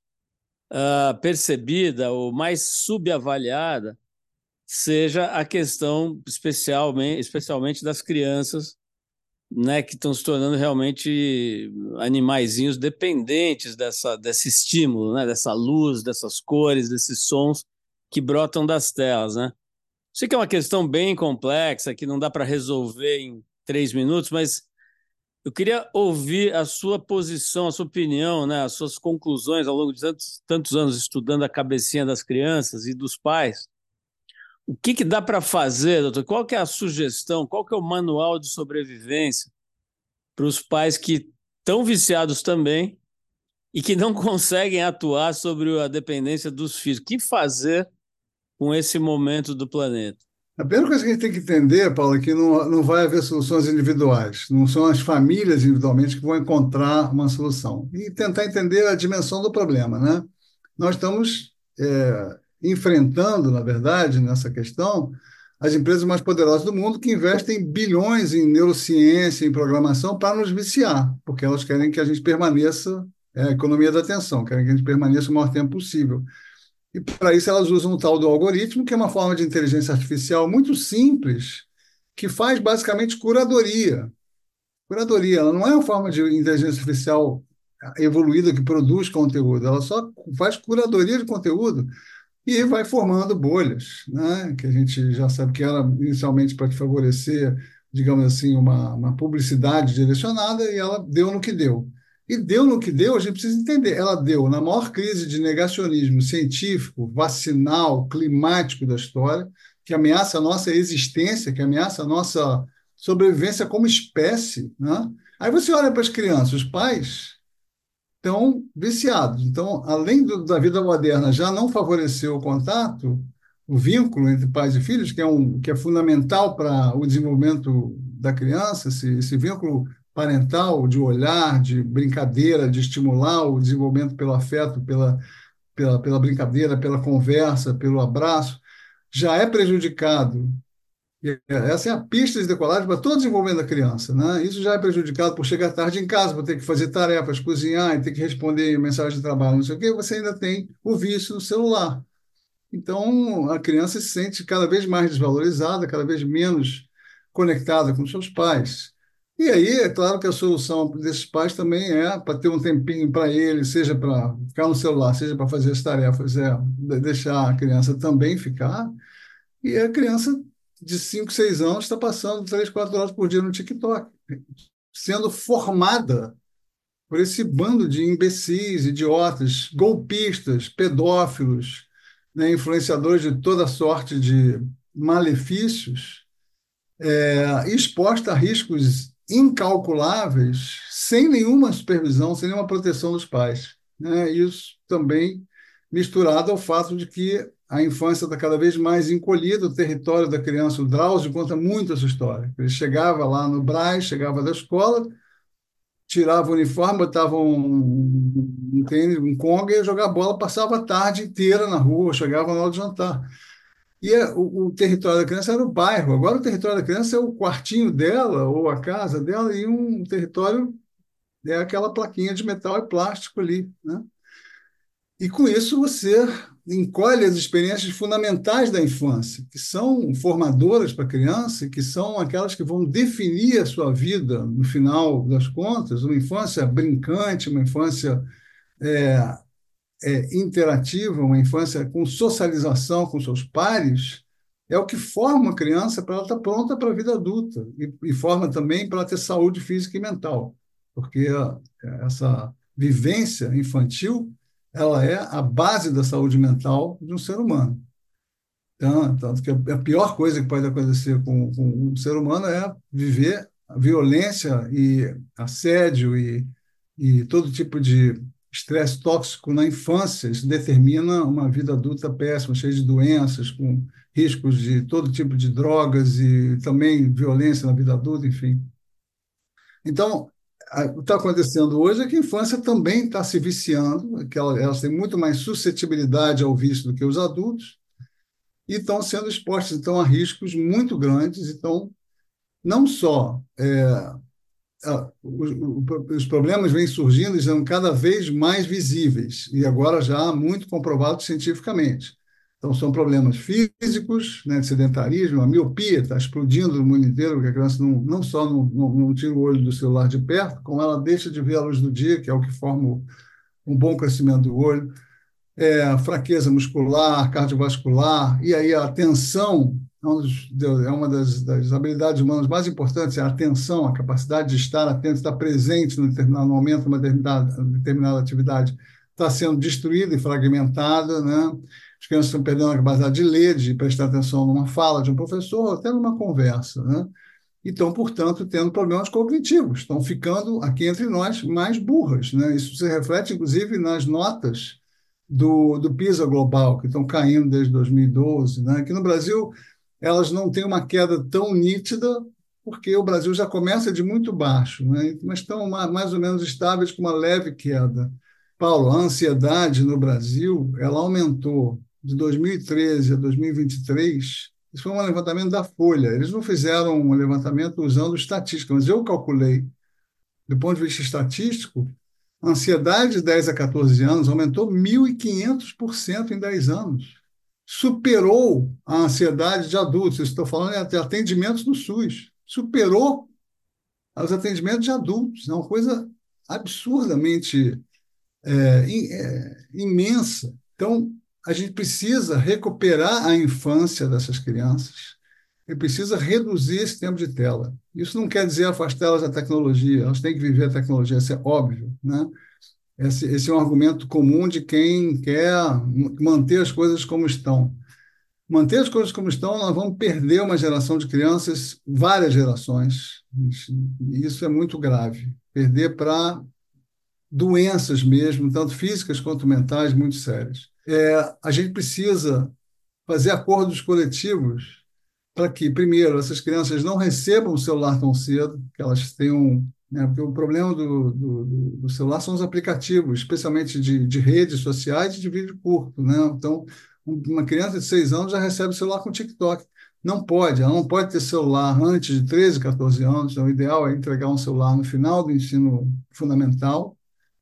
percebida ou mais subavaliada seja a questão especialmente das crianças, né, que estão se tornando realmente animaizinhos dependentes desse estímulo, né, dessa luz, dessas cores, desses sons que brotam das telas, né? Sei que é uma questão bem complexa, que não dá para resolver em 3 minutos, mas Eu queria ouvir a sua posição, a sua opinião, né, as suas conclusões ao longo de tantos anos estudando a cabecinha das crianças e dos pais. O que que dá para fazer, doutor? Qual que é a sugestão? Qual que é o manual de sobrevivência para os pais que estão viciados também e que não conseguem atuar sobre a dependência dos filhos? O que fazer com esse momento do planeta? A primeira coisa que a gente tem que entender, Paulo, é que não vai haver soluções individuais. Não são as famílias individualmente que vão encontrar uma solução. E tentar entender a dimensão do problema, né? Nós estamos enfrentando, na verdade, nessa questão, as empresas mais poderosas do mundo que investem bilhões em neurociência, em programação, para nos viciar, porque elas querem que a gente permaneça, a economia da atenção, querem que a gente permaneça o maior tempo possível. E para isso elas usam o tal do algoritmo, que é uma forma de inteligência artificial muito simples, que faz basicamente curadoria. Curadoria, ela não é uma forma de inteligência artificial evoluída que produz conteúdo, ela só faz curadoria de conteúdo e vai formando bolhas, né? Que a gente já sabe que era inicialmente para favorecer, digamos assim, uma publicidade direcionada, e ela deu no que deu. E deu no que deu, a gente precisa entender. Ela deu na maior crise de negacionismo científico, vacinal, climático da história, que ameaça a nossa existência, que ameaça a nossa sobrevivência como espécie, né? Aí você olha para as crianças, os pais estão viciados. Então, além da vida moderna já não favorecer o contato, o vínculo entre pais e filhos, que é fundamental para o desenvolvimento da criança, esse vínculo parental, de olhar, de brincadeira, de estimular o desenvolvimento pelo afeto, pela brincadeira, pela conversa, pelo abraço, já é prejudicado. Essa é a pista de decolagem para todo o desenvolvimento da criança, né? Isso já é prejudicado por chegar tarde em casa, por ter que fazer tarefas, cozinhar, e ter que responder mensagem de trabalho, não sei o quê. Você ainda tem o vício no celular. Então, a criança se sente cada vez mais desvalorizada, cada vez menos conectada com seus pais. E aí, é claro que a solução desses pais também é para ter um tempinho para ele, seja para ficar no celular, seja para fazer as tarefas, deixar a criança também ficar. E a criança de 5, 6 anos está passando 3, 4 horas por dia no TikTok, sendo formada por esse bando de imbecis, idiotas, golpistas, pedófilos, né, influenciadores de toda sorte de malefícios, exposta a riscos incalculáveis, sem nenhuma supervisão, sem nenhuma proteção dos pais, né? Isso também misturado ao fato de que a infância está cada vez mais encolhida, o território da criança. O Drauzio conta muito essa história. Ele chegava lá no Brás, chegava da escola, tirava o uniforme, botava um tênis, um conga e ia jogar bola, passava a tarde inteira na rua, chegava na hora de jantar. O território da criança era o bairro. Agora o território da criança é o quartinho dela ou a casa dela, e um território é aquela plaquinha de metal e plástico ali, né? E com isso você encolhe as experiências fundamentais da infância, que são formadoras para a criança, e que são aquelas que vão definir a sua vida no final das contas. Uma infância brincante, uma infância é, interativa, uma infância com socialização com seus pares, é o que forma a criança para ela estar pronta para a vida adulta, e forma também para ela ter saúde física e mental, porque essa vivência infantil ela é a base da saúde mental de um ser humano. Então, tanto que a pior coisa que pode acontecer com um ser humano é viver a violência e assédio e todo tipo de estresse tóxico na infância. Isso determina uma vida adulta péssima, cheia de doenças, com riscos de todo tipo de drogas e também violência na vida adulta, enfim. Então, o que está acontecendo hoje é que a infância também está se viciando, que elas têm muito mais suscetibilidade ao vício do que os adultos, e estão sendo expostas, então, a riscos muito grandes. Então, não só os problemas vêm surgindo e são cada vez mais visíveis, e agora já muito comprovados cientificamente. Então, são problemas físicos, né, de sedentarismo, a miopia está explodindo no mundo inteiro, porque a criança não só não tira o olho do celular de perto, como ela deixa de ver a luz do dia, que é o que forma um bom crescimento do olho, fraqueza muscular, cardiovascular, e aí a tensão é uma das habilidades humanas mais importantes, é a atenção, a capacidade de estar atento, estar presente no determinado momento, uma determinada atividade está sendo destruída e fragmentada, né? As crianças estão perdendo a capacidade de ler, de prestar atenção numa fala de um professor, ou até numa conversa, né? E estão, portanto, tendo problemas cognitivos, estão ficando, aqui entre nós, mais burras, né? Isso se reflete, inclusive, nas notas do PISA Global, que estão caindo desde 2012, né? Aqui no Brasil, elas não têm uma queda tão nítida, porque o Brasil já começa de muito baixo, né? Mas estão mais ou menos estáveis com uma leve queda. Paulo, a ansiedade no Brasil, ela aumentou de 2013 a 2023. Isso foi um levantamento da Folha. Eles não fizeram um levantamento usando estatística, mas eu calculei, do ponto de vista estatístico, a ansiedade de 10 a 14 anos aumentou 1.500% em 10 anos. Superou a ansiedade de adultos. Eu estou falando de atendimentos do SUS. Superou os atendimentos de adultos. É uma coisa absurdamente imensa. Então, a gente precisa recuperar a infância dessas crianças e precisa reduzir esse tempo de tela. Isso não quer dizer afastá-las da tecnologia, elas têm que viver a tecnologia, isso é óbvio, né? Esse é um argumento comum de quem quer manter as coisas como estão. Manter as coisas como estão, nós vamos perder uma geração de crianças, várias gerações, e isso é muito grave. Perder para doenças mesmo, tanto físicas quanto mentais, muito sérias. A gente precisa fazer acordos coletivos para que, primeiro, essas crianças não recebam o celular tão cedo, que elas tenham, né, porque o problema do celular são os aplicativos, especialmente de redes sociais e de vídeo curto, né? Então, uma criança de 6 anos já recebe o celular com TikTok. Ela não pode ter celular antes de 13, 14 anos. Então, o ideal é entregar um celular no final do ensino fundamental,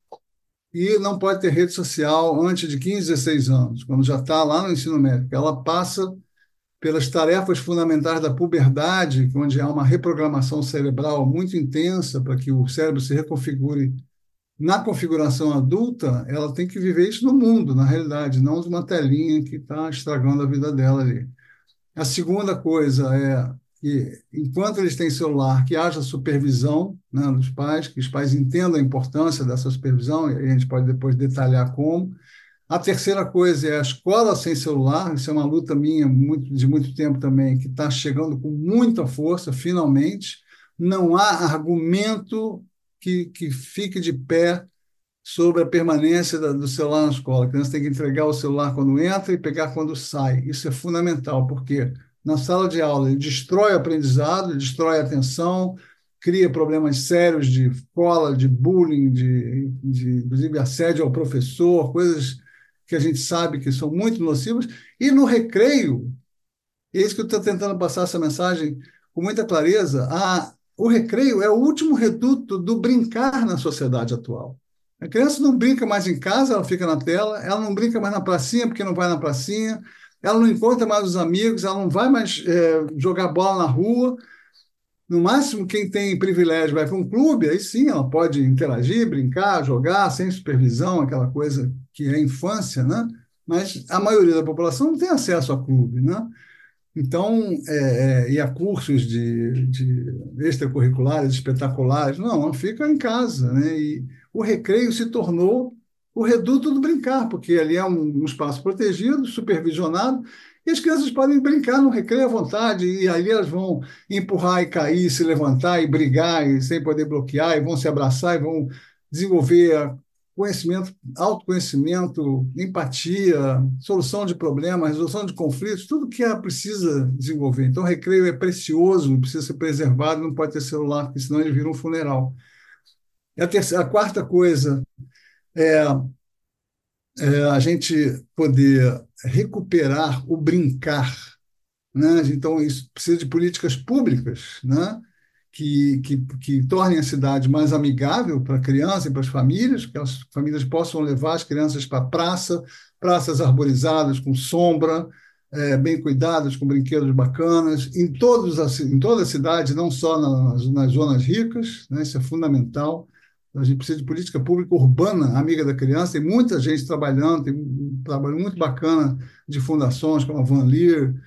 e não pode ter rede social antes de 15, 16 anos, quando já está lá no ensino médio. Ela passa pelas tarefas fundamentais da puberdade, onde há uma reprogramação cerebral muito intensa para que o cérebro se reconfigure. Na configuração adulta, ela tem que viver isso no mundo, na realidade, não de uma telinha que está estragando a vida dela ali. A segunda coisa é que, enquanto eles têm celular, que haja supervisão, né, dos pais, que os pais entendam a importância dessa supervisão, e a gente pode depois detalhar como. A terceira coisa é a escola sem celular. Isso é uma luta minha de muito tempo também, que está chegando com muita força, finalmente. Não há argumento que fique de pé sobre a permanência do celular na escola. A criança tem que entregar o celular quando entra e pegar quando sai. Isso é fundamental, porque na sala de aula ele destrói o aprendizado, ele destrói a atenção, cria problemas sérios de cola, de bullying, inclusive assédio ao professor, coisas que a gente sabe que são muito nocivas. E no recreio, é isso que eu estou tentando passar essa mensagem com muita clareza, o recreio é o último reduto do brincar na sociedade atual. A criança não brinca mais em casa, ela fica na tela, ela não brinca mais na pracinha porque não vai na pracinha, ela não encontra mais os amigos, ela não vai mais jogar bola na rua. No máximo, quem tem privilégio vai para um clube, aí sim ela pode interagir, brincar, jogar, sem supervisão, aquela coisa que é infância, né? Mas a maioria da população não tem acesso a clube, né? Então, e a cursos de extracurriculares, espetaculares, não fica em casa, né? E o recreio se tornou o reduto do brincar, porque ali é um espaço protegido, supervisionado, e as crianças podem brincar no recreio à vontade, e ali elas vão empurrar e cair, se levantar e brigar, e sem poder bloquear, e vão se abraçar, e vão desenvolver conhecimento, autoconhecimento, empatia, solução de problemas, resolução de conflitos, tudo que ela precisa desenvolver. Então, o recreio é precioso, precisa ser preservado, não pode ter celular, porque senão ele vira um funeral. E a quarta coisa é a gente poder recuperar o brincar, né? Então, isso precisa de políticas públicas, né? Que tornem a cidade mais amigável para a criança e para as famílias, que as famílias possam levar as crianças para praças arborizadas, com sombra, bem cuidadas, com brinquedos bacanas, em toda a cidade, não só nas zonas ricas, né? Isso é fundamental. A gente precisa de política pública urbana, amiga da criança. Tem muita gente trabalhando, tem um trabalho muito bacana de fundações como a Van Leer,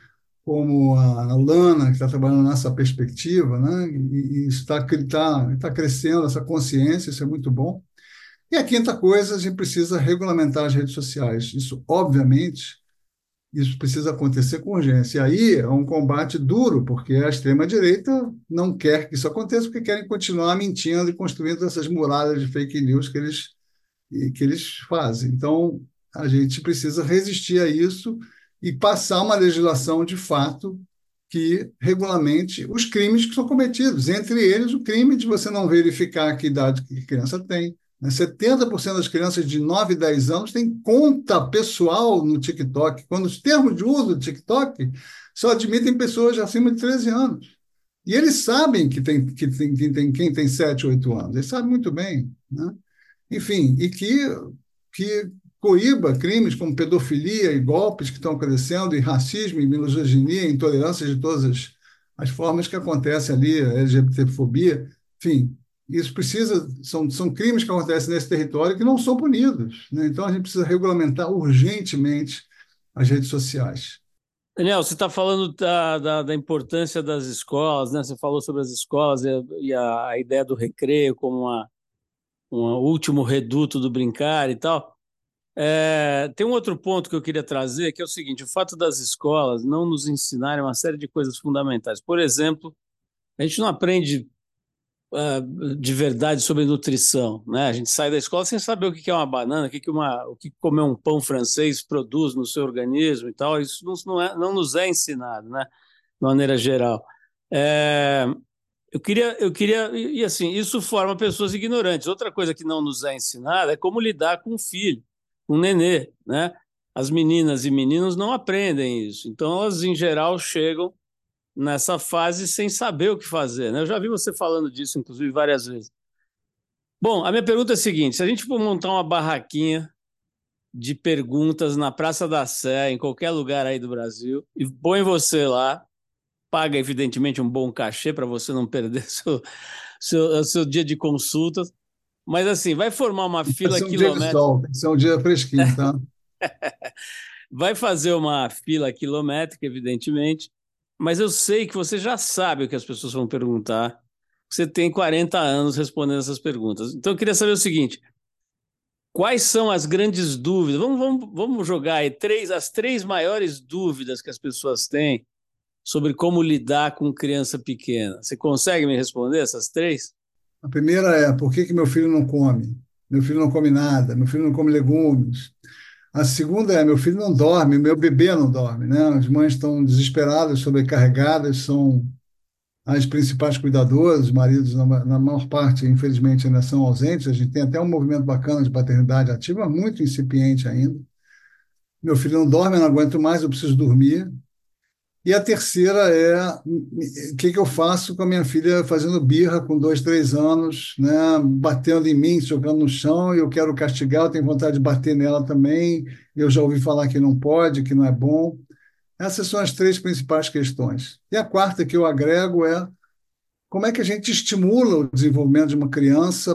como a Lana, que está trabalhando nessa perspectiva, né? E está crescendo essa consciência, isso é muito bom. E a quinta coisa, a gente precisa regulamentar as redes sociais. Isso, obviamente, isso precisa acontecer com urgência. E aí é um combate duro, porque a extrema-direita não quer que isso aconteça, porque querem continuar mentindo e construindo essas muralhas de fake news que eles fazem. Então, a gente precisa resistir a isso e passar uma legislação de fato que regulamente os crimes que são cometidos, entre eles o crime de você não verificar que idade que a criança tem. 70% das crianças de 9 e 10 anos têm conta pessoal no TikTok, quando os termos de uso do TikTok só admitem pessoas acima de 13 anos. E eles sabem quem tem 7, 8 anos, eles sabem muito bem, né? Enfim, e que coíba crimes como pedofilia e golpes que estão crescendo, e racismo, e misoginia, e intolerância de todas as formas que acontecem ali, a LGBTfobia, enfim, isso são crimes que acontecem nesse território que não são punidos, né? Então a gente precisa regulamentar urgentemente as redes sociais. Daniel, você está falando da importância das escolas, né? Você falou sobre as escolas e a ideia do recreio como um último reduto do brincar e tal. Tem um outro ponto que eu queria trazer, que é o seguinte: o fato das escolas não nos ensinarem uma série de coisas fundamentais. Por exemplo, a gente não aprende de verdade sobre nutrição, né? A gente sai da escola sem saber o que é uma banana, o que comer um pão francês produz no seu organismo e tal. Isso não nos é ensinado, né? De maneira geral. É, e assim, isso forma pessoas ignorantes. Outra coisa que não nos é ensinada é como lidar com um filho, um nenê, né? As meninas e meninos não aprendem isso. Então, elas, em geral, chegam nessa fase sem saber o que fazer, né? Eu já vi você falando disso, inclusive, várias vezes. Bom, a minha pergunta é a seguinte: se a gente for montar uma barraquinha de perguntas na Praça da Sé, em qualquer lugar aí do Brasil, e põe você lá, paga, evidentemente, um bom cachê para você não perder seu dia de consultas, mas assim, vai formar uma Vai fila ser um dia de quilométrica, sol, vai ser um dia fresquinho, tá? vai fazer uma fila quilométrica, evidentemente, mas eu sei que você já sabe o que as pessoas vão perguntar. Você tem 40 anos respondendo essas perguntas. Então eu queria saber o seguinte: quais são as grandes dúvidas? Vamos jogar aí as três maiores dúvidas que as pessoas têm sobre como lidar com criança pequena. Você consegue me responder essas três? A primeira é: por que que meu filho não come? Meu filho não come nada, meu filho não come legumes. A segunda é: meu filho não dorme, meu bebê não dorme, né? As mães estão desesperadas, sobrecarregadas, são as principais cuidadoras, os maridos, na maior parte, infelizmente, ainda são ausentes. A gente tem até um movimento bacana de paternidade ativa, mas muito incipiente ainda. Meu filho não dorme, eu não aguento mais, eu preciso dormir. E a terceira é: o que que eu faço com a minha filha fazendo birra com 2, 3 anos, né? Batendo em mim, se jogando no chão, e eu quero castigar, eu tenho vontade de bater nela também. Eu já ouvi falar que não pode, que não é bom. Essas são as três principais questões. E a quarta que eu agrego é: como é que a gente estimula o desenvolvimento de uma criança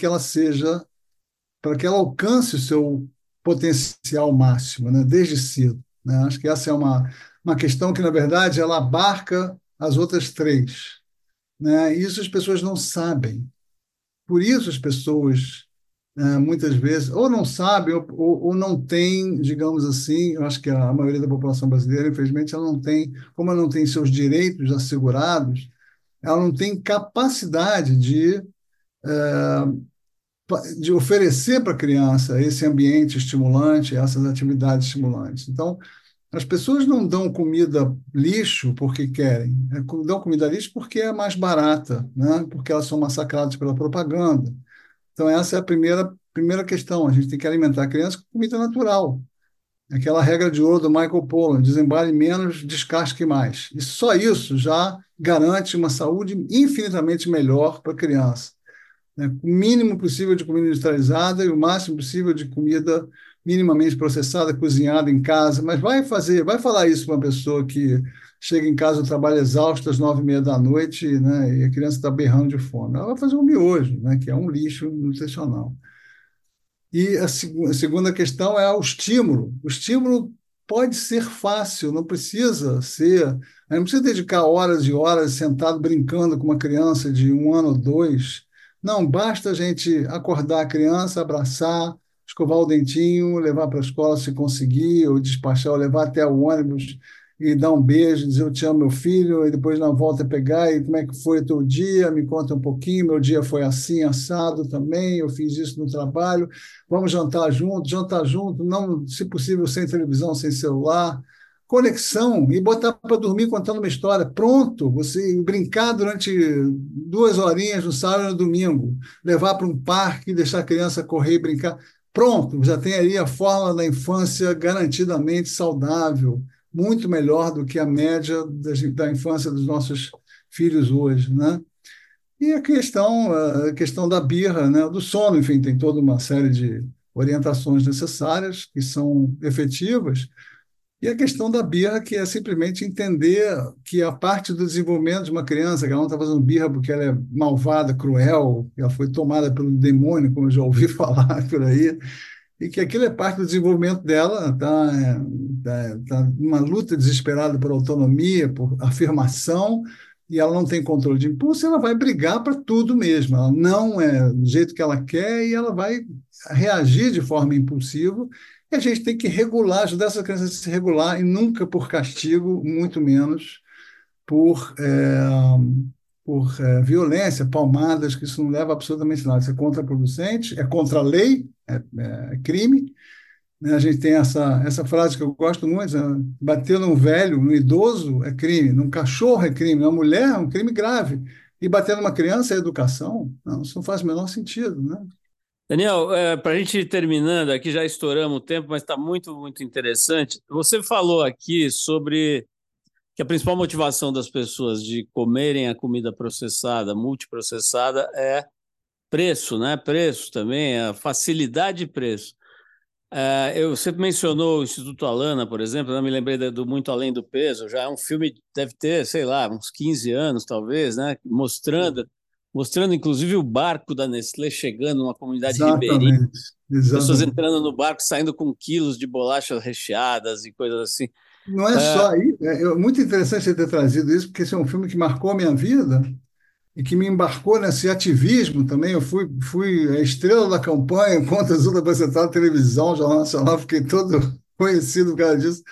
para que ela alcance o seu potencial máximo, né, desde cedo, né? Acho que essa é uma questão que, na verdade, ela abarca as outras três, né? E isso as pessoas não sabem. Por isso as pessoas, muitas vezes, ou não sabem, ou não têm, digamos assim, eu acho que a maioria da população brasileira, infelizmente, ela não tem, como ela não tem seus direitos assegurados, ela não tem capacidade de oferecer para a criança esse ambiente estimulante, essas atividades estimulantes. Então, as pessoas não dão comida lixo porque querem, dão comida lixo porque é mais barata, né? Porque elas são massacradas pela propaganda. Então, essa é a primeira questão. A gente tem que alimentar a criança com comida natural. Aquela regra de ouro do Michael Pollan: desembale menos, descasque mais. E só isso já garante uma saúde infinitamente melhor para a criança, né? O mínimo possível de comida industrializada e o máximo possível de comida minimamente processada, cozinhada em casa. Mas vai falar isso para uma pessoa que chega em casa do trabalho exausta às 9h30 da noite, né, e a criança está berrando de fome. Ela vai fazer um miojo, né, que é um lixo nutricional. E a segunda questão é o estímulo. O estímulo pode ser fácil, não precisa ser. A gente não precisa dedicar horas e horas sentado brincando com uma criança de 1 ano ou 2. Não, basta a gente acordar a criança, abraçar, escovar o dentinho, levar para a escola se conseguir, ou despachar, ou levar até o ônibus e dar um beijo, dizer eu te amo, meu filho, e depois na volta pegar e como é que foi o teu dia, me conta um pouquinho, meu dia foi assim, assado também, eu fiz isso no trabalho, vamos jantar junto, não, se possível, sem televisão, sem celular, conexão, e botar para dormir contando uma história, pronto, você brincar durante 2 horinhas no sábado e no domingo, levar para um parque, deixar a criança correr e brincar, pronto, já tem aí a fórmula da infância garantidamente saudável, muito melhor do que a média da infância dos nossos filhos hoje, né? E a questão da birra, né? Do sono, enfim, tem toda uma série de orientações necessárias que são efetivas. E a questão da birra, que é simplesmente entender que a parte do desenvolvimento de uma criança, que ela não está fazendo birra porque ela é malvada, cruel, ela foi tomada pelo demônio, como eu já ouvi falar por aí, e que aquilo é parte do desenvolvimento dela, tá numa luta desesperada por autonomia, por afirmação, e ela não tem controle de impulso, ela vai brigar para tudo mesmo. Ela não é do jeito que ela quer e ela vai reagir de forma impulsiva. E a gente tem que regular, ajudar essa criança a se regular, e nunca por castigo, muito menos por violência, palmadas, que isso não leva absolutamente nada. Isso é contraproducente, é contra a lei, é crime. Né? A gente tem essa frase que eu gosto muito, né? Bater num velho, num idoso é crime, num cachorro é crime, numa mulher é um crime grave. E bater numa criança é educação? Não, isso não faz o menor sentido, né? Daniel, para a gente ir terminando aqui, já estouramos o tempo, mas está muito, muito interessante. Você falou aqui sobre que a principal motivação das pessoas de comerem a comida processada, multiprocessada, é preço, né? Preço também, a facilidade de preço. Você mencionou o Instituto Alana, por exemplo, eu me lembrei do Muito Além do Peso, já é um filme, deve ter, sei lá, uns 15 anos talvez, né? Mostrando inclusive o barco da Nestlé chegando numa comunidade ribeirinha, Exatamente, pessoas exatamente. entrando no barco, saindo com quilos de bolachas recheadas e coisas assim. Não é É, só aí, é muito interessante você ter trazido isso, porque esse é um filme que marcou a minha vida e que me embarcou nesse ativismo também. Eu fui a estrela da campanha contra as ultrapassentadas na televisão, Jornal Nacional, fiquei todo conhecido por causa disso.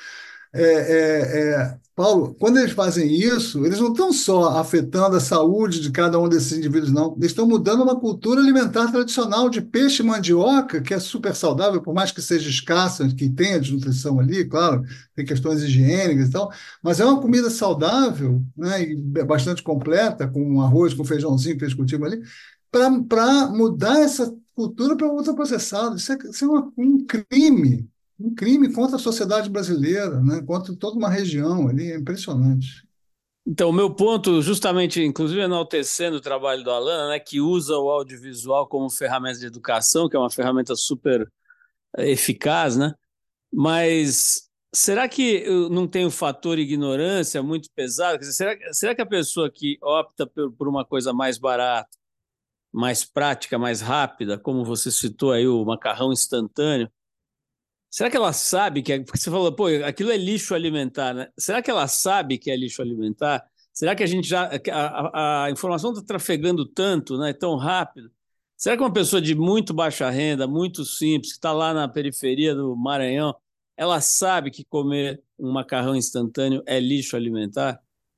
Paulo, quando eles fazem isso, eles não estão só afetando a saúde de cada um desses indivíduos, não. Eles estão mudando uma cultura alimentar tradicional de peixe e mandioca, que é super saudável, por mais que seja escassa, que tenha desnutrição ali, claro, tem questões higiênicas e tal, mas é uma comida saudável, né, e bastante completa, com arroz, com feijãozinho que eles cultivam ali, para mudar essa cultura para ultraprocessado. Isso é um crime. Um crime contra a sociedade brasileira, né? Contra toda uma região ali, é impressionante. então, o meu ponto, justamente, inclusive enaltecendo o trabalho do Alana, né, que usa o audiovisual como ferramenta de educação, que é uma ferramenta super eficaz, né? Mas será que não tem o fator ignorância muito pesado? Quer dizer, será que a pessoa que opta por uma coisa mais barata, mais prática, mais rápida, como você citou aí, o macarrão instantâneo, será que ela sabe que é. Porque você falou, pô, aquilo é lixo alimentar, né? Será que ela sabe que é lixo alimentar? Será que a gente já. A informação está trafegando tanto, né? Tão rápido. Será que uma pessoa de muito baixa renda, muito simples, que está lá na periferia do Maranhão, ela sabe que comer um macarrão instantâneo é lixo alimentar?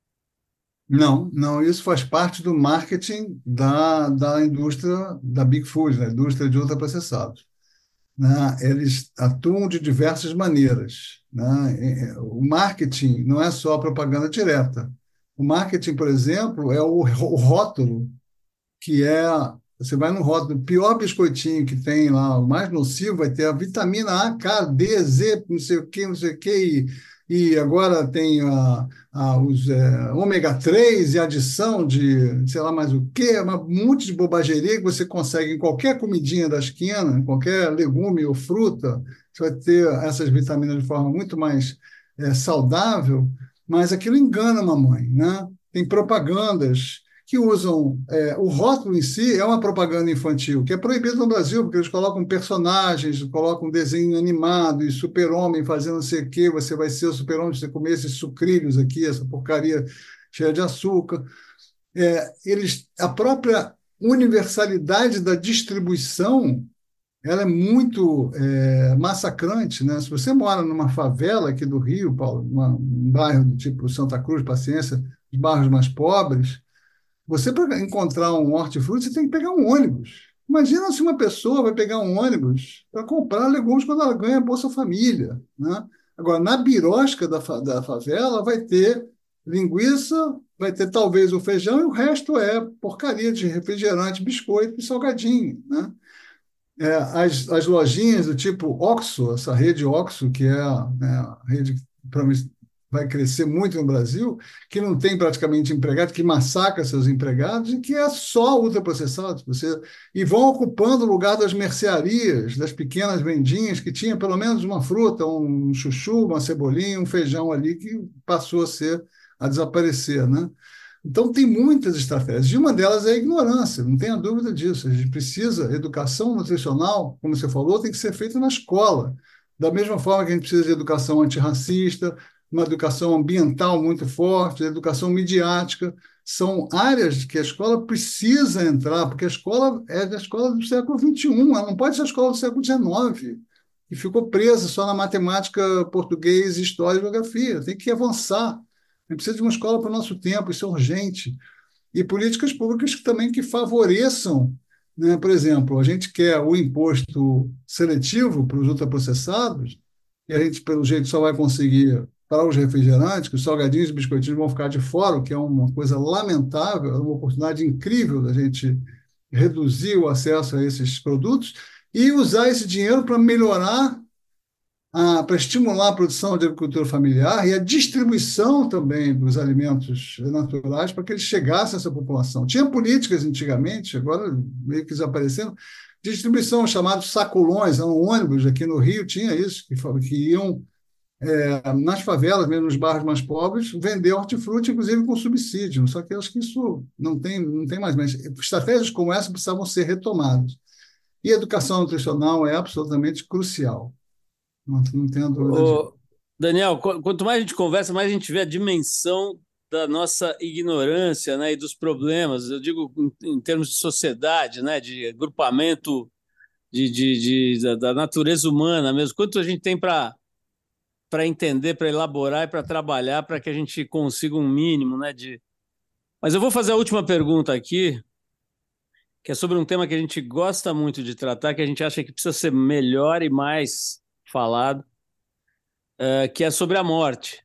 Não, não, isso faz parte do marketing da indústria da Big Food, da indústria de ultraprocessados. Né? Eles atuam de diversas maneiras. Né? O marketing não é só a propaganda direta. O marketing, por exemplo, é o rótulo que é. Você vai no rótulo, o pior biscoitinho que tem lá, o mais nocivo, vai ter a vitamina A, K, D, Z, não sei o quê, e agora tem os ômega 3 e adição de sei lá mais o quê, um monte de bobageria que você consegue em qualquer comidinha da esquina, em qualquer legume ou fruta, você vai ter essas vitaminas de forma muito mais saudável, mas aquilo engana a mamãe, né? Tem propagandas que usam. O rótulo em si é uma propaganda infantil, que é proibido no Brasil, porque eles colocam personagens, colocam desenho animado e super-homem fazendo não sei o quê, você vai ser o super-homem se você comer esses sucrilhos aqui, essa porcaria cheia de açúcar. A própria universalidade da distribuição ela é muito massacrante, né? Se você mora numa favela aqui do Rio, Paulo, um bairro do tipo Santa Cruz, Paciência, os bairros mais pobres, você, para encontrar um hortifruti, você tem que pegar um ônibus. Imagina se uma pessoa vai pegar um ônibus para comprar legumes quando ela ganha Bolsa Família, né? Agora, na birosca da favela, vai ter linguiça, vai ter talvez o feijão, e o resto é porcaria de refrigerante, biscoito e salgadinho, né? As lojinhas do tipo Oxxo, essa rede Oxxo, que é, né, a rede que provavelmente vai crescer muito no Brasil, que não tem praticamente empregado, que massacra seus empregados e que é só ultraprocessados. E vão ocupando o lugar das mercearias, das pequenas vendinhas, que tinha pelo menos uma fruta, um chuchu, uma cebolinha, um feijão ali, que passou a desaparecer, né? Então, tem muitas estratégias, e uma delas é a ignorância, não tenha dúvida disso. A gente precisa, educação nutricional, como você falou, tem que ser feita na escola. Da mesma forma que a gente precisa de educação antirracista, uma educação ambiental muito forte, educação midiática. São áreas que a escola precisa entrar, porque a escola é a escola do século XXI, ela não pode ser a escola do século XIX, que ficou presa só na matemática, português, história e geografia. Tem que avançar. A gente precisa de uma escola para o nosso tempo, isso é urgente. E políticas públicas também que favoreçam, né? Por exemplo, a gente quer o imposto seletivo para os ultraprocessados, e a gente, pelo jeito, só vai conseguir para os refrigerantes, que os salgadinhos e biscoitinhos vão ficar de fora, o que é uma coisa lamentável, é uma oportunidade incrível da gente reduzir o acesso a esses produtos e usar esse dinheiro para melhorar para estimular a produção de agricultura familiar e a distribuição também dos alimentos naturais para que eles chegassem a essa população. Tinha políticas antigamente, agora meio que desaparecendo, de distribuição chamados sacolões, eram ônibus aqui no Rio, tinha isso, que iam nas favelas, mesmo nos bairros mais pobres, vender hortifruti, inclusive com subsídio. Só que eu acho que isso não tem mais. Mas estratégias como essa precisavam ser retomadas. E a educação nutricional é absolutamente crucial. Não tenho dúvida disso. Ô, Daniel, quanto mais a gente conversa, mais a gente vê a dimensão da nossa ignorância, né, e dos problemas. Eu digo em termos de sociedade, né, de agrupamento da natureza humana mesmo. Quanto a gente tem para entender, para elaborar e para trabalhar para que a gente consiga um mínimo, né, de... Mas eu vou fazer a última pergunta aqui, que é sobre um tema que a gente gosta muito de tratar, que a gente acha que precisa ser melhor e mais falado, que é sobre a morte.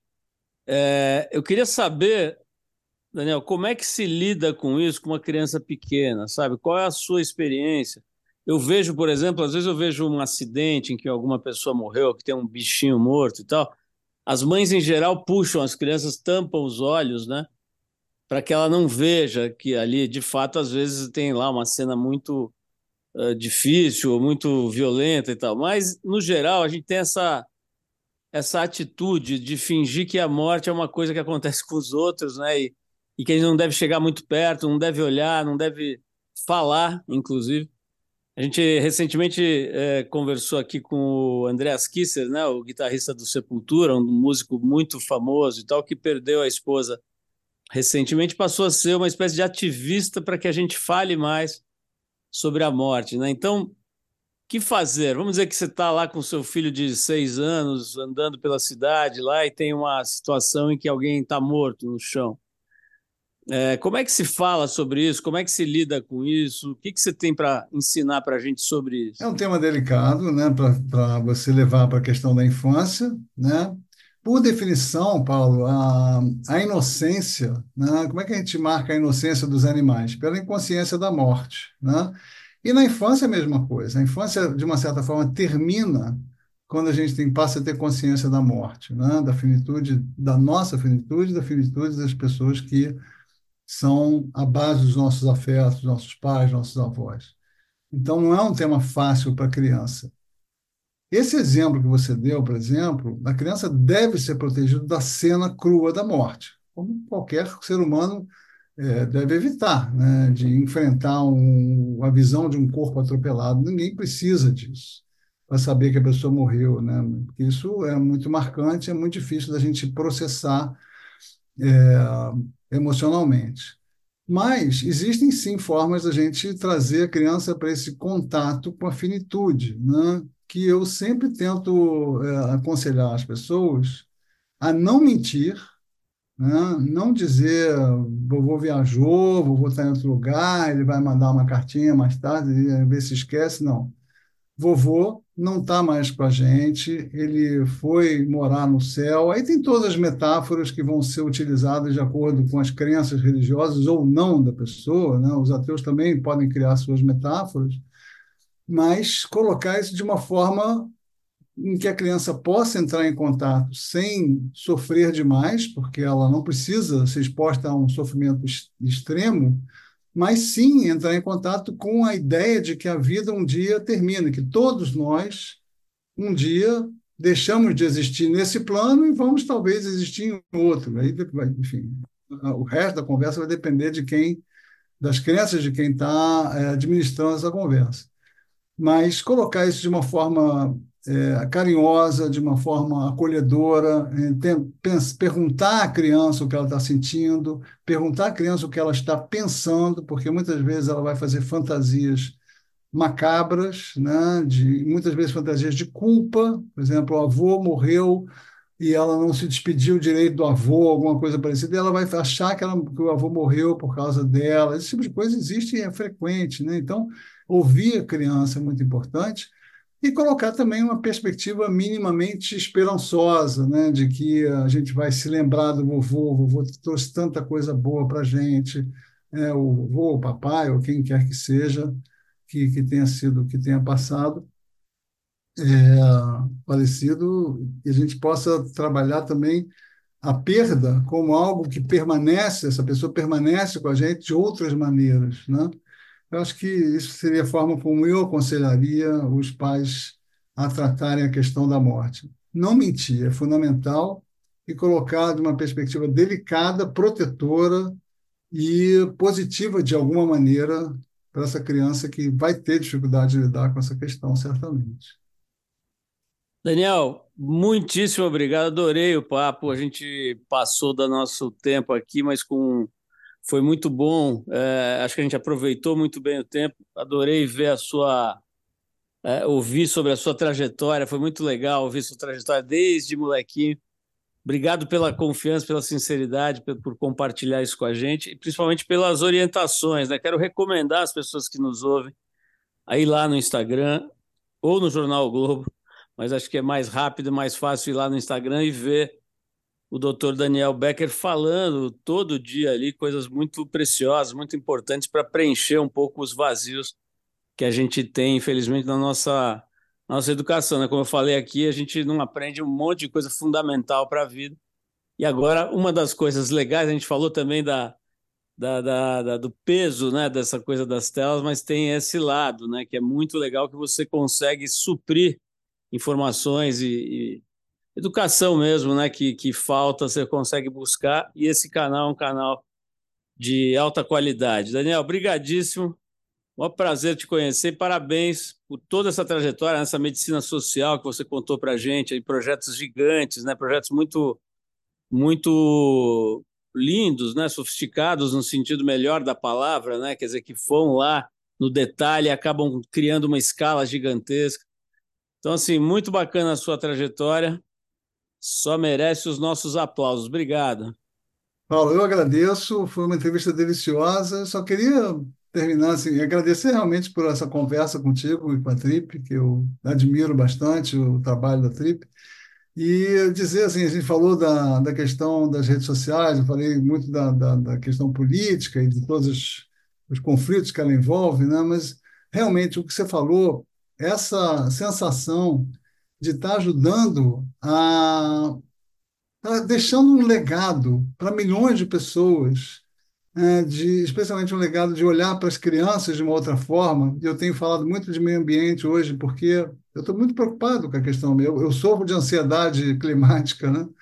Eu queria saber, Daniel, como é que se lida com isso com uma criança pequena, sabe? Qual é a sua experiência? Eu vejo, por exemplo, às vezes eu vejo um acidente em que alguma pessoa morreu, que tem um bichinho morto e tal. As mães, em geral, puxam as crianças, tampam os olhos, né? Para que ela não veja que ali, de fato, às vezes tem lá uma cena muito difícil, muito violenta e tal. Mas, no geral, a gente tem essa atitude de fingir que a morte é uma coisa que acontece com os outros, né? E que a gente não deve chegar muito perto, não deve olhar, não deve falar, inclusive. A gente recentemente conversou aqui com o Andreas Kisser, né? O guitarrista do Sepultura, um músico muito famoso e tal, que perdeu a esposa recentemente, passou a ser uma espécie de ativista para que a gente fale mais sobre a morte, né? Então, que fazer? Vamos dizer que você está lá com seu filho de 6 anos, andando pela cidade lá e tem uma situação em que alguém está morto no chão. Como é que se fala sobre isso? Como é que se lida com isso? O que você tem para ensinar para a gente sobre É isso? um tema delicado, né, para você levar para a questão da infância, né? Por definição, Paulo, a inocência, né? Como é que a gente marca a inocência dos animais? Pela inconsciência da morte, né? E na infância é a mesma coisa. A infância, de uma certa forma, termina quando a gente passa a ter consciência da morte, né? Da finitude, da nossa finitude, da finitude das pessoas que são a base dos nossos afetos, nossos pais, nossos avós. Então, não é um tema fácil para a criança. Esse exemplo que você deu, por exemplo, a criança deve ser protegida da cena crua da morte, como qualquer ser humano deve evitar, né, de enfrentar a visão de um corpo atropelado. Ninguém precisa disso para saber que a pessoa morreu, né? Porque isso é muito marcante, é muito difícil da gente processar emocionalmente. Mas existem sim formas da gente trazer a criança para esse contato com a finitude, né? Que eu sempre tento aconselhar as pessoas a não mentir, né? Não dizer vovô viajou, vovô está em outro lugar, ele vai mandar uma cartinha mais tarde, e ver se esquece, não. Vovô não está mais com a gente, ele foi morar no céu. Aí tem todas as metáforas que vão ser utilizadas de acordo com as crenças religiosas ou não da pessoa, né? Os ateus também podem criar suas metáforas, mas colocar isso de uma forma em que a criança possa entrar em contato sem sofrer demais, porque ela não precisa ser exposta a um sofrimento extremo, mas sim entrar em contato com a ideia de que a vida um dia termina, que todos nós, um dia, deixamos de existir nesse plano e vamos talvez existir em outro. Aí, enfim, o resto da conversa vai depender de quem, das crenças de quem está administrando essa conversa. Mas colocar isso de uma forma carinhosa, de uma forma acolhedora, perguntar à criança o que ela está sentindo, perguntar à criança o que ela está pensando, porque muitas vezes ela vai fazer fantasias macabras, né? Muitas vezes fantasias de culpa. Por exemplo, o avô morreu e ela não se despediu direito do avô, alguma coisa parecida, e ela vai achar que o avô morreu por causa dela. Esse tipo de coisa existe e é frequente, né? Então, ouvir a criança é muito importante e colocar também uma perspectiva minimamente esperançosa, né? De que a gente vai se lembrar do vovô, o vovô trouxe tanta coisa boa para a gente, o vovô, o papai, ou quem quer que seja, que tenha sido, que tenha passado falecido, e a gente possa trabalhar também a perda como algo que permanece, essa pessoa permanece com a gente de outras maneiras, né? Eu acho que isso seria a forma como eu aconselharia os pais a tratarem a questão da morte. Não mentir é fundamental e colocar de uma perspectiva delicada, protetora e positiva de alguma maneira para essa criança que vai ter dificuldade de lidar com essa questão, certamente. Daniel, muitíssimo obrigado, adorei o papo. A gente passou do nosso tempo aqui, mas foi muito bom. Acho que a gente aproveitou muito bem o tempo. Adorei ver ouvir sobre a sua trajetória. Foi muito legal ouvir sua trajetória desde molequinho. Obrigado pela confiança, pela sinceridade, por compartilhar isso com a gente e principalmente pelas orientações, né? Quero recomendar às pessoas que nos ouvem a ir lá no Instagram ou no Jornal o Globo, mas acho que é mais rápido e mais fácil ir lá no Instagram e ver o doutor Daniel Becker falando todo dia ali coisas muito preciosas, muito importantes para preencher um pouco os vazios que a gente tem, infelizmente, na nossa educação, né? Como eu falei aqui, a gente não aprende um monte de coisa fundamental para a vida. E agora, uma das coisas legais, a gente falou também do peso, né, dessa coisa das telas, mas tem esse lado, né, que é muito legal, que você consegue suprir informações e educação mesmo, né, que falta, você consegue buscar, e esse canal é um canal de alta qualidade. Daniel, brigadíssimo, um prazer te conhecer, parabéns por toda essa trajetória nessa medicina social que você contou para a gente, aí, projetos gigantes, né, projetos muito lindos, né, sofisticados no sentido melhor da palavra, né, quer dizer, que vão lá no detalhe e acabam criando uma escala gigantesca. Então, assim, muito bacana a sua trajetória, só merece os nossos aplausos. Obrigado. Paulo, eu agradeço, foi uma entrevista deliciosa. Só queria terminar assim, agradecer realmente por essa conversa contigo e com a Trip, que eu admiro bastante o trabalho da Trip. E dizer assim, a gente falou da questão das redes sociais, eu falei muito da questão política e de todos os conflitos que ela envolve, né? Mas realmente o que você falou, essa sensação de estar ajudando tá deixando um legado para milhões de pessoas, especialmente um legado de olhar para as crianças de uma outra forma. Eu tenho falado muito de meio ambiente hoje, porque eu estou muito preocupado com a questão. Eu sofro de ansiedade climática, né?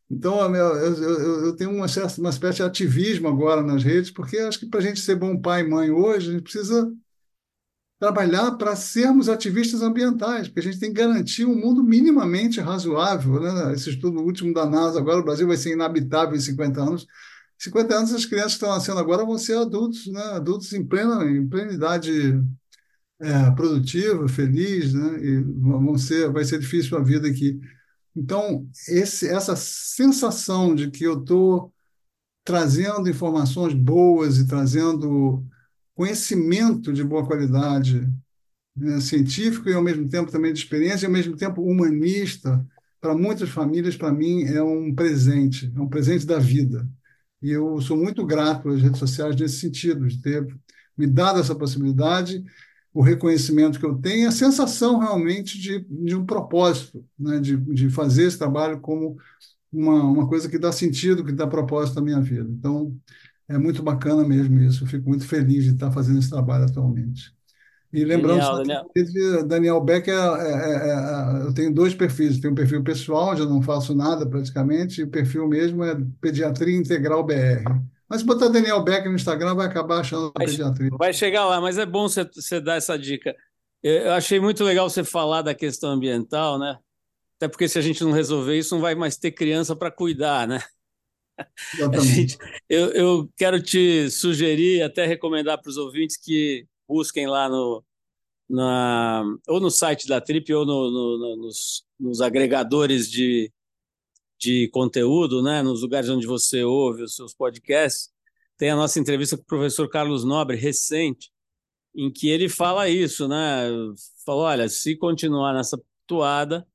Então, eu tenho uma espécie de ativismo agora nas redes, porque acho que para a gente ser bom pai e mãe hoje, a gente precisa trabalhar para sermos ativistas ambientais, porque a gente tem que garantir um mundo minimamente razoável, né? Esse estudo último da NASA, agora o Brasil vai ser inabitável em 50 anos. 50 anos, as crianças que estão nascendo agora vão ser adultos, né? Adultos em plena idade produtiva, feliz, né? E vai ser difícil a vida aqui. Então, essa sensação de que eu estou trazendo informações boas e trazendo conhecimento de boa qualidade, né, científico e ao mesmo tempo também de experiência e ao mesmo tempo humanista, para muitas famílias, para mim, é um presente da vida. E eu sou muito grato às redes sociais nesse sentido, de ter me dado essa possibilidade, o reconhecimento que eu tenho, e a sensação realmente de um propósito, né, de fazer esse trabalho como uma coisa que dá sentido, que dá propósito à minha vida. Então, é muito bacana mesmo isso. Eu fico muito feliz de estar fazendo esse trabalho atualmente. E lembrando Genial, só que Daniel. Daniel Beck, eu tenho dois perfis. Tenho um perfil pessoal, onde eu não faço nada praticamente, e o perfil mesmo é Pediatria Integral BR. Mas se botar Daniel Beck no Instagram, vai acabar achando a Vai, pediatria. vai chegar lá, mas é bom você dar essa dica. Eu achei muito legal você falar da questão ambiental, né? Até porque se a gente não resolver isso, não vai mais ter criança para cuidar, né? A Exatamente. gente, eu quero te sugerir, até recomendar para os ouvintes que busquem lá ou no site da Trip ou nos agregadores de conteúdo, né? Nos lugares onde você ouve os seus podcasts. Tem a nossa entrevista com o professor Carlos Nobre, recente, em que ele fala isso, né? Falou, olha, se continuar nessa toada,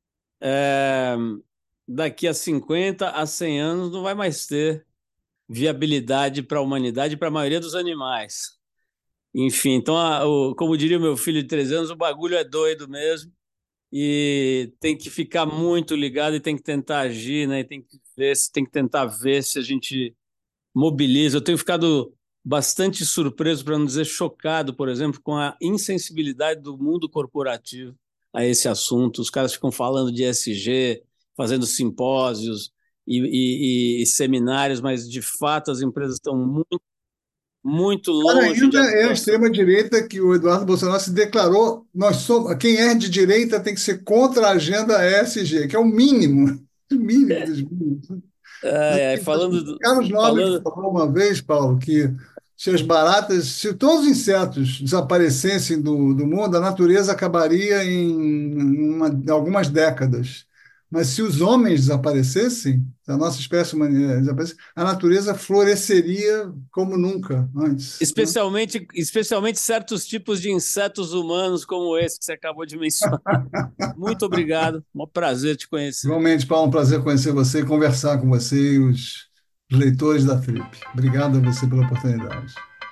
daqui a 50 a 100 anos não vai mais ter viabilidade para a humanidade e para a maioria dos animais. Enfim, então, como diria o meu filho de 3 anos, o bagulho é doido mesmo e tem que ficar muito ligado e tem que tentar agir, né? E tem que tentar ver se a gente mobiliza. Eu tenho ficado bastante surpreso, para não dizer chocado, por exemplo, com a insensibilidade do mundo corporativo a esse assunto. Os caras ficam falando de ESG, fazendo simpósios e seminários, mas de fato as empresas estão muito, muito Cara, longe de ainda é a aplicação. extrema-direita que o Eduardo Bolsonaro se declarou, quem é de direita tem que ser contra a agenda ESG, que é o mínimo, o mínimo dos mínimos. Carlos Nobre que Falando, falou uma vez, Paulo, que se todos os insetos desaparecessem do mundo, a natureza acabaria em algumas décadas. Mas se os homens desaparecessem, se a nossa espécie humana desaparecesse, a natureza floresceria como nunca antes, né? especialmente certos tipos de insetos humanos como esse que você acabou de mencionar. Muito obrigado, um prazer te conhecer. Igualmente, Paulo, um prazer conhecer você e conversar com você e os leitores da Trip. Obrigado a você pela oportunidade.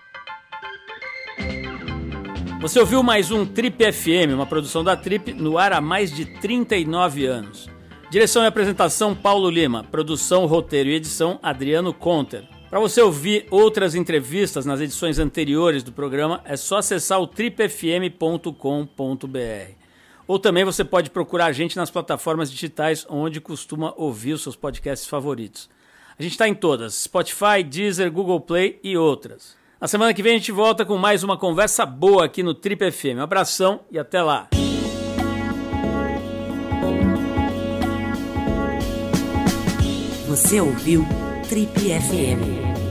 Você ouviu mais um Trip FM, uma produção da Trip, no ar há mais de 39 anos. Direção e apresentação, Paulo Lima. Produção, roteiro e edição, Adriano Conter. Para você ouvir outras entrevistas nas edições anteriores do programa, é só acessar o tripfm.com.br. Ou também você pode procurar a gente nas plataformas digitais onde costuma ouvir os seus podcasts favoritos. A gente está em todas, Spotify, Deezer, Google Play e outras. Na semana que vem a gente volta com mais uma conversa boa aqui no Trip FM. Um abração e até lá. Você ouviu Trip FM.